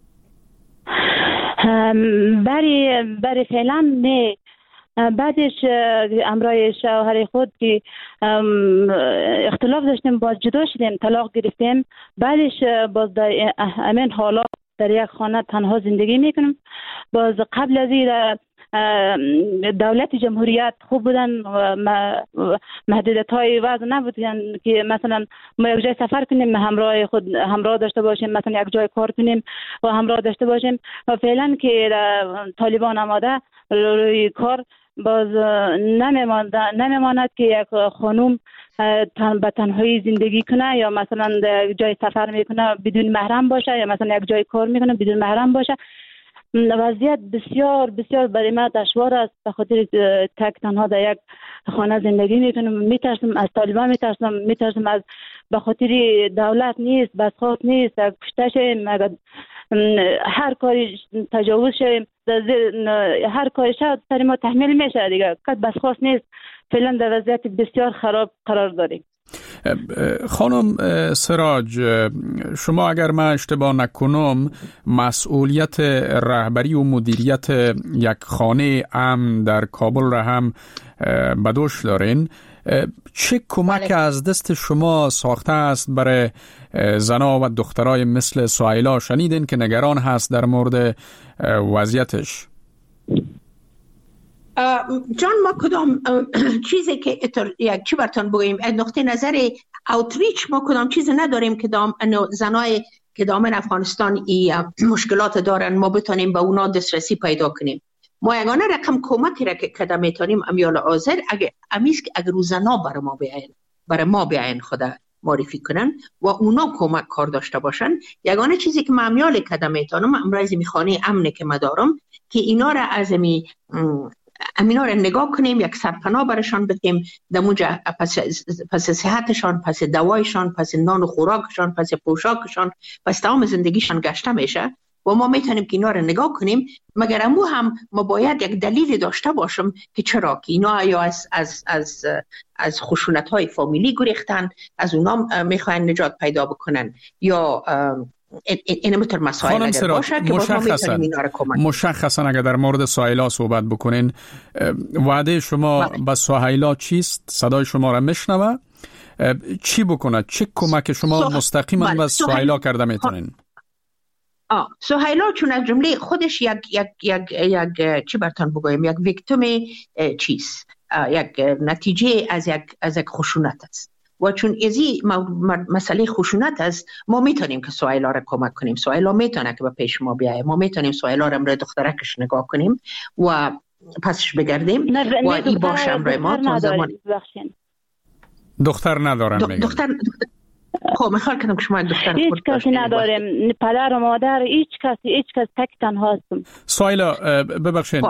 برای فعلا نه. بعدش امرای شوهر خود که اختلاف داشتیم، باز جدا شدیم، طلاق گرفتیم. بعدش باز در همین حالا در یک خانه تنها زندگی میکنم. باز قبل از این دولت جمهوریت خوب بودن و محدودیت های وضع نبودن که مثلا ما یک جای سفر کنیم همراه داشته باشیم، مثلا یک جای کار کنیم و همراه داشته باشیم. و فعلا که طالبان آماده روی کار، باز نمیماند که یک خانوم به تنهایی زندگی کنه یا مثلا جای سفر میکنه بدون محرم باشه یا مثلا یک جای کار میکنه بدون محرم باشه. وضعیت بسیار بسیار برای من دشوار است. به خاطر تک تنها در یک خانه زندگی میکنم. میترسم از طالبان، میترسم از به خاطر دولت نیست، بسخواست نیست، کشته شویم، هر کاری تجاوز شویم، هر کاری شد سر ما تحمیل میشه دیگه. قد بسخواست نیست. فعلا در وضعیت بسیار خراب قرار داریم.
خانم سراج، شما اگر من اشتباه نکنم مسئولیت رهبری و مدیریت یک خانه امن در کابل را هم به دوش دارین. چه کمک از دست شما ساخته است برای زنا و دخترای مثل سهیلا؟ شنیدین که نگران هست در مورد وضعیتش.
جان، ما کدام چیزی که یک چی براتون بگوییم از نقطه نظر اوتریچ ما کدام چیز نداریم که زنای که دامن افغانستان مشکلات دارن ما بتونیم به اونا دسترسی پیدا کنیم. ما یگانه رقم کمکی را که کده میتونیم امیال آذر امیست که اگر زنا برای ما بیاین خدا معرفی کنن و اونا کمک کار داشته باشن. یگانه چیزی که ما امیال کده میتونم امروز میخوانی امنه که مدارم که اینا را از امینا را نگاه کنیم، یک سرپناه برشان بدیم، دمونجا پس صحتشان، پس دوایشان، پس نان و خوراکشان، پس پوشاکشان، پس تمام زندگیشان گشته میشه و ما میتونیم که اینا را نگاه کنیم. مگر امو هم ما باید یک دلیل داشته باشم که چرا که اینا یا از خشونت های فامیلی گریختن، از اونا میخواین نجات پیدا بکنن یا این متر مسائل اگر باشه که ما میتونیم اینا را کمک.
مشخصا اگر در مورد سهیلا صحبت بکنین، وعده شما به سهیلا چیست؟ صدای شما را میشنوه، چی بکنه؟ چه کمک شما مستقیما به سهیلا کرده میتونین؟
سهیلا چون از جمله خودش یک چی براتون بگویم، یک ویکتیم چیز، یک نتیجه از یک خشونت است و چون ازی مسئله خشونت است ما میتونیم که سهیلا را کمک کنیم. سهیلا میتونه که به پیش ما بیایه، ما میتونیم سهیلا را امروی دخترکش نگاه کنیم و پسش بگردیم و این باشه امروی ما تا زمان.
دختر ندارن میگن.
دختر خب میخواد کنم که شما دختر
هیچ کسی نداریم، پدر و مادر هیچ کس تک تنها هستم.
سهیلا ببخشید،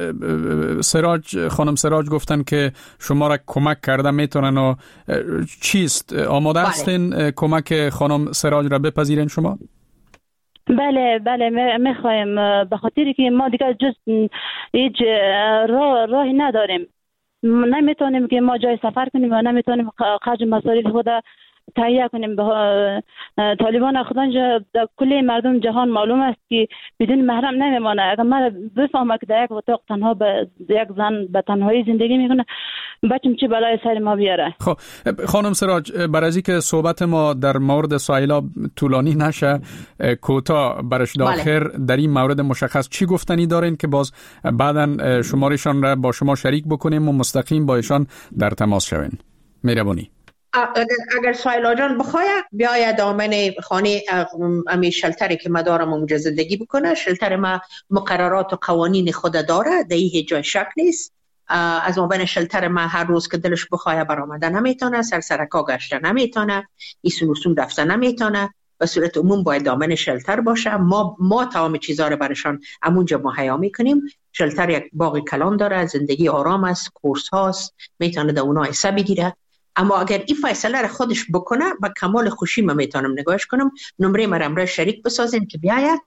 خانم سراج گفتن که شما را کمک کرده میتونن و چیست؟ آماده هستین کمک خانم سراج را بپذیرین شما؟
بله میخوایم، به خاطر که ما دیگه جز هیچ راهی نداریم. نمیتونیم که ما جای سفر کنیم و نمیتونیم خرج مصارف خود تهیه کنیم. طالبان خودن در کل مردم جهان معلوم است که بدون محرم نمیمانه. اگر من بفهمم که در یک اتاق تنها به یک زن به تنهایی زندگی میکنه بچم چه بلای سر ما بیاره.
خب خانم سراج، برای از اینکه صحبت ما در مورد سایلا طولانی نشه، کوتاه برش داخل در این مورد مشخص چی گفتنی دارین که باز بعداً شمارشان را با شما شریک بکنیم و مستقیم با ایشان در تماس شوین. مهربانی.
اگر سایلا جان بخواه بیاید دامن خانه امی شلتری که ما دارم اونجا زندگی بکنه. شلتر ما مقررات و قوانین خود داره، در این جای شک نیست. از مابین شلتر ما هر روز که دلش بخواه برآمده نمیتونه، سرسرکا گشته نمیتونه، ایسون رسوم رفته نمیتونه. به صورت عموم باید دامن شلتر باشه. ما تمام چیزا رو برشان همونجا مهیا میکنیم. شلتر یک باغ کلان داره، زندگی آرام است، کورس هاست، میتونه در اونا حصه بگیره. اما اگر این فیصله را خودش بکنه با کمال خوشی من میتونم نگاهش کنم. نمره مرا شریک بسازیم که بیاید.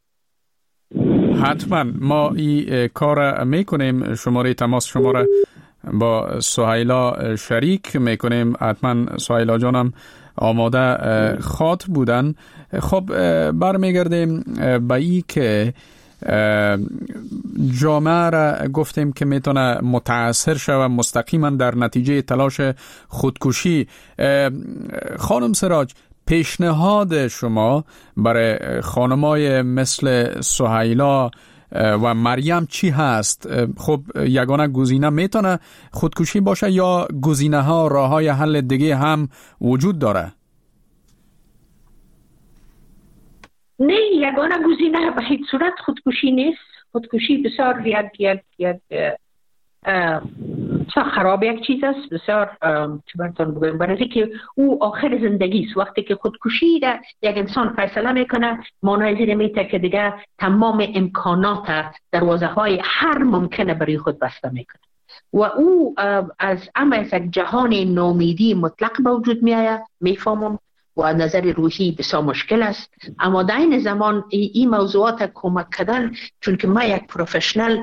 حتما ما این کار میکنیم. شماره تماس شما را با سهیلا شریک میکنیم. حتما سهیلا جانم آماده خاط بودن. خب برمیگردیم به این که جامعه را گفتیم که میتونه متاثر شود مستقیما در نتیجه تلاش خودکشی. خانم سراج، پیشنهاد شما برای خانمای مثل سهیلا و مریم چی هست؟ خب یگانه گزینه میتونه خودکشی باشه یا گزینه ها راه های حل دیگه هم وجود داره؟
نه، یگانه گزینه به هیچ صورت خودکشی نیست. خودکشی بسیار یک خراب یک چیز است، بسیار چه براتون بگویم، برای که او آخر زندگی است. وقتی که خودکشی یک انسان فیصله میکنه، معنی زیر میته که دیگه تمام امکانات، دروازه های هر ممکنه برای خود بسته میکنه و او از یک جهان نومیدی مطلق به وجود میآید. میفهمم و نظر روحی بسیار مشکل است، اما در این زمان این موضوعات کمک کردن، چون که من یک پروفشنال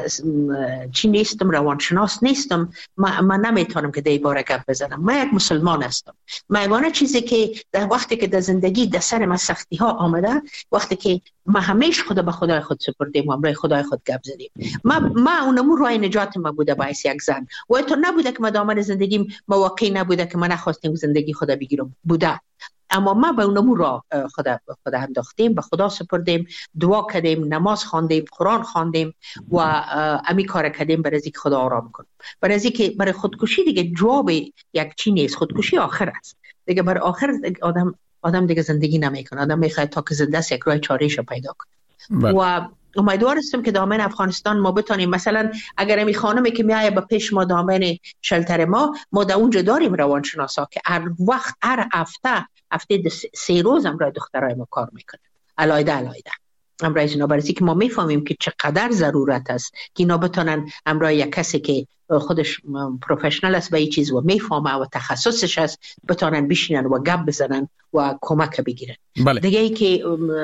چی نیستم، روانشناس نیستم، من نمیتونم که در باره گپ بزنم. من یک مسلمان هستم. من یگانه چیزی که در وقتی که در زندگی در سر من سختی ها آمده، وقتی که ما همیشه خدا به خدای خود سپردیم و امرای خدای خود گپ زدیم، ما اونمون راه نجات ما بوده باعث یک زن. و تو نبوده که ما دامن زندگیم مواقعی نبوده که من نخواستیم زندگی خدا بگیرم، بوده. اما ما به اونمون را خدا انداختیم، به خدا سپردیم، دعا کردیم، نماز خواندیم، قرآن خواندیم و امی کار کردیم برای اینکه خدا آرام کنه. برای اینکه برای خودکشی دیگه جواب یک چی نیست. خودکشی آخر است دیگه. برای آخر آدم دیگه زندگی نمیکنه. آدم میخواد تا که زنده است یک راه چاره‌ایش پیدا کنه. و امیدوار هستم که دامن افغانستان ما بتونیم، مثلا اگر امی خانمی که میایه به پیش ما دامن شلتر ما در اونجا داریم روانشناسا که هر وقت هر هفته 3 روز امرای دخترای ما کار میکنه، علایده امرای اینا، برای که ما میفهمیم که چقدر ضرورت است که اینا بتونن امرای یک کسی که خودش پروفشنال است به این چیز و میفهمه و تخصصش است بتونن بشینن و گپ بزنن و کمک بگیرن. دیگه ای که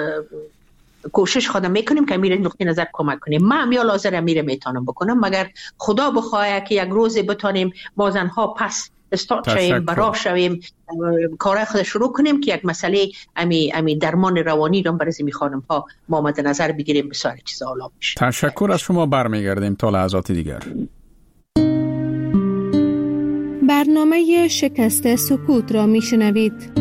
کوشش خودم میکنیم که امیر نقطه نظر کمک کنیم. من هم یا لازر امیر میتونم بکنم، مگر خدا بخواه که یک روز بتونیم ما زنها پس استارت شویم، براه شویم، کار خود شروع کنیم که یک مسئله امی درمان روانی رو برای می خانم ها ما مد نظر بگیریم، بسیار چیز عالی میشه.
تشکر از شما. برمیگردیم تا لحظات دیگر.
برنامه شکست سکوت را میشنوید.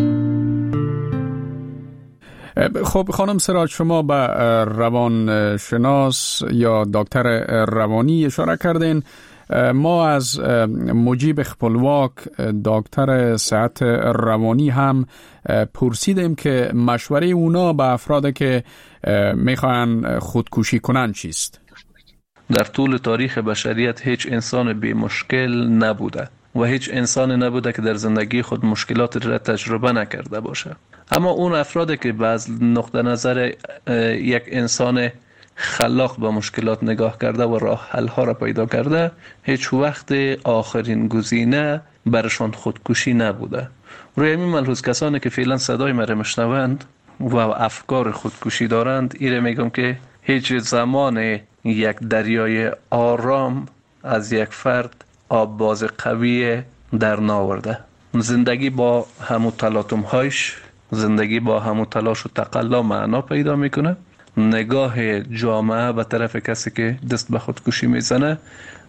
خب خانم سراج، شما به روانشناس یا دکتر روانی اشاره کردین. ما از مجیب خپلواک دکتر صحت روانی هم پرسیدیم که مشوره اونا به افراد که میخوان خودکشی کنن چیست؟
در طول تاریخ بشریت هیچ انسان بی مشکل نبوده و هیچ انسان نبوده که در زندگی خود مشکلات را تجربه نکرده باشه. اما اون افرادی که از نقطه نظر یک انسان خلاق به مشکلات نگاه کرده و راه حل ها را پیدا کرده، هیچ وقت آخرین گزینه برشان خودکشی نبوده. روی همین ملحوظ کسانی که فعلا صدای مرا میشنوند و افکار خودکشی دارند، ایره میگم که هیچ زمان یک دریای آرام از یک فرد آب باز قوی در ناورده. زندگی با همو تلاطم هایش، زندگی با همو تلاش و تقلا معنا پیدا میکنه. نگاه جامعه به طرف کسی که دست به خودکشی میزنه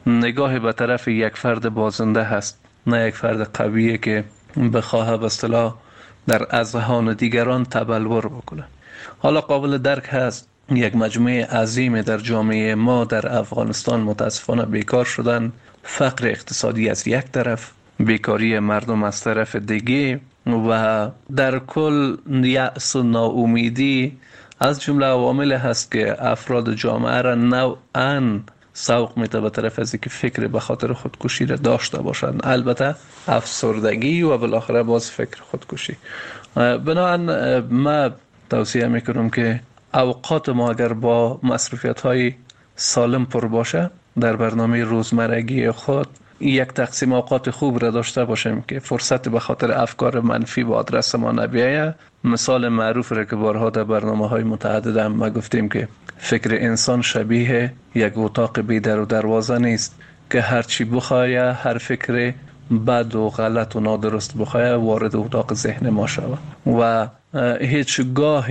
نگاه به طرف یک فرد بازنده هست، نه یک فرد قویه که بخواه به اصطلاح در اذهان دیگران تبلور بکنه. حالا قابل درک هست یک مجموعه عظیم در جامعه ما در افغانستان متاسفانه بیکار شدن، فقر اقتصادی از یک طرف، بیکاری مردم از طرف دیگه و در کل یأس و ناامیدی از جمله عوامل هست که افراد جامعه را نوعاً سوق میده به طرف از اینکه فکر به خاطر خودکشی را داشته باشند، البته افسردگی و بالاخره باز فکر خودکشی. بنابراین من توصیه میکنم که اوقات ما اگر با مصروفیت های سالم پر باشه در برنامه روزمرگی خود یک تقسیم اوقات خوب را داشته باشیم که فرصت به خاطر افکار منفی به آدرس ما نبیاید. مثال معروف را که بارها در برنامه‌های متعدد هم ما گفتیم که فکر انسان شبیه یک اتاق بی در و دروازه نیست که هر چی بخواه، هر فکر بد و غلط و نادرست بخواه وارد اتاق ذهن ما شود و هیچگاه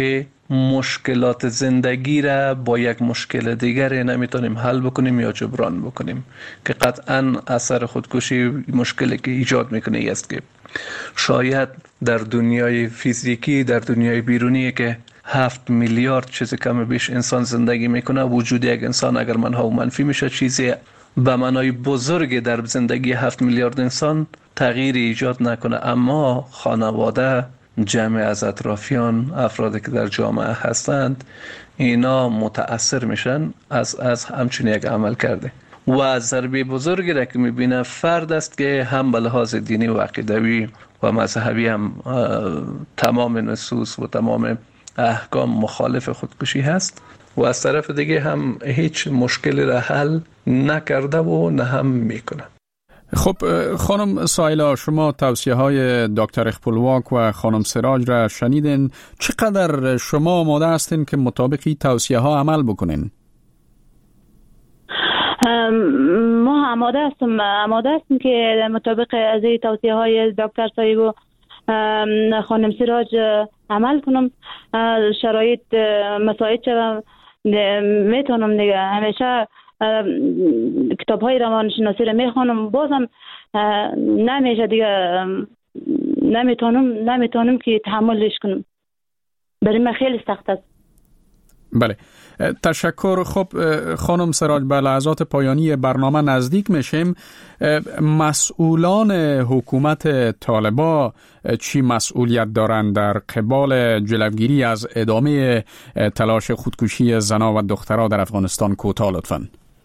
مشکلات زندگی را با یک مشکل دیگر نمیتونیم حل بکنیم یا جبران بکنیم که قطعا اثر خودکشی مشکلی که ایجاد میکنه است که شاید در دنیای فیزیکی، در دنیای بیرونی که 7 میلیارد چیز کم بیش انسان زندگی میکنه، وجود یک انسان اگر منها و منفی میشه چیزی به معنای بزرگ در زندگی 7 میلیارد انسان تغییر ایجاد نکنه، اما خانواده، جمع از اطرافیان، افرادی که در جامعه هستند، اینا متأثر میشن از همچین یک عمل کرده و ضربه بزرگی را که میبینه فرد است که هم به لحاظ دینی و عقیدوی و مذهبی هم تمام نصوص و تمام احکام مخالف خودکشی هست و از طرف دیگه هم هیچ مشکلی را حل نکرده و نه هم میکنه.
خب خانم سایلا، شما توصیه های دکتر اخپلواک و خانم سراج را شنیدین. چقدر شما آماده هستین که مطابق این توصیه ها عمل بکنین؟
ما آماده هستیم که مطابق از این توصیه های دکتر صاحب و خانم سراج عمل کنم. شرایط مساعد شدم میتونم دیگه. همیشه کتاب های روانشناسی را میخوانم، بازم نمیشه دیگه، نمیتونم که تحملش کنم. برای من خیلی سخت است.
بله، تشکر. خب خانم سراج، به لحظات پایانی برنامه نزدیک میشیم. مسئولان حکومت طالبان چی مسئولیت دارند در قبال جلوگیری از ادامه تلاش خودکشی زنان و دخترها در افغانستان؟ کوتاه لطفاً.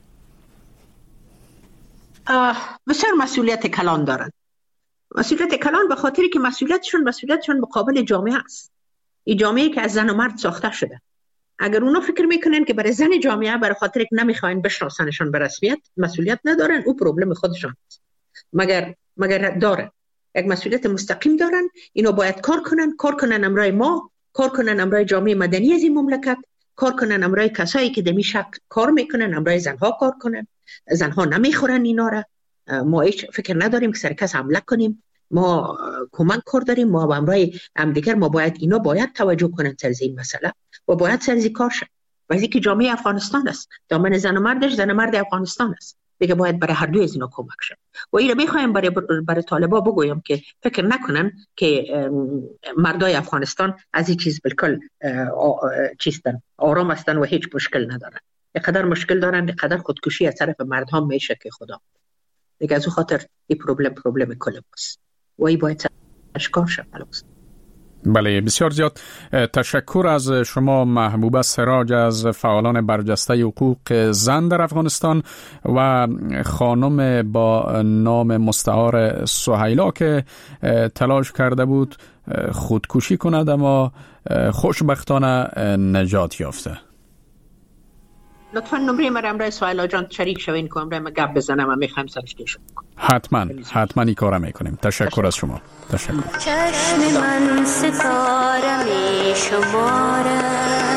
بسیار مسئولیت کلان دارند. مسئولیت کلان به خاطری که مسئولیتشون مقابل جامعه است. این جامعه که از زن و مرد ساخته شده. اگر اونا فکر میکنن که برای زن جامعه برای خاطر که نمیخواین بشناسنشون به رسمیت مسئولیت ندارن، او پروبلم خودشان است. مگر دارن یک مسئولیت مستقیم دارن. اینا باید کار کنن امرای ما، کار کنن امرای جامعه مدنی از این مملکت، کار کنن امرای کسایی که دمی شک کار میکنن، امرای زنها کار کنن. زنها نمیخورن اینا را. ما هیچ فکر نداریم که سر کس حمله کنیم. ما کمک کار داریم. ما با امرای همدیگر ما اینا باید توجه کنن سر این مسئله و باید سر کار شد. وقتی که جامعه افغانستان است، دامن زن و مردش زن و مرد افغانستان است، دیگه باید برای هر دوی از اینا کمک شد. و این رو میخوایم برای طالبا بگویم که فکر نکنن که مردای افغانستان از این چیز بالکل آرام هستن و هیچ مشکل ندارن. یقدر مشکل دارن، یقدر خودکشی از طرف مردها میشه که خدا دیگه. از اون خاطر این پروبلم کل ماست و این باید اشکار شد.
بله، بسیار زیاد تشکر از شما محبوبه سراج از فعالان برجسته حقوق زن در افغانستان و خانم با نام مستعار سهیلا که تلاش کرده بود خودکشی کند اما خوشبختانه نجات یافته.
لطفاً نمره من امرای سهیلا جان شریک شوین که امرای من گپ بزنم و میخوایم سرش کشم.
حتما این کارا میکنیم. تشکر از شما. تشکر.
چشم من ستاره می شمارد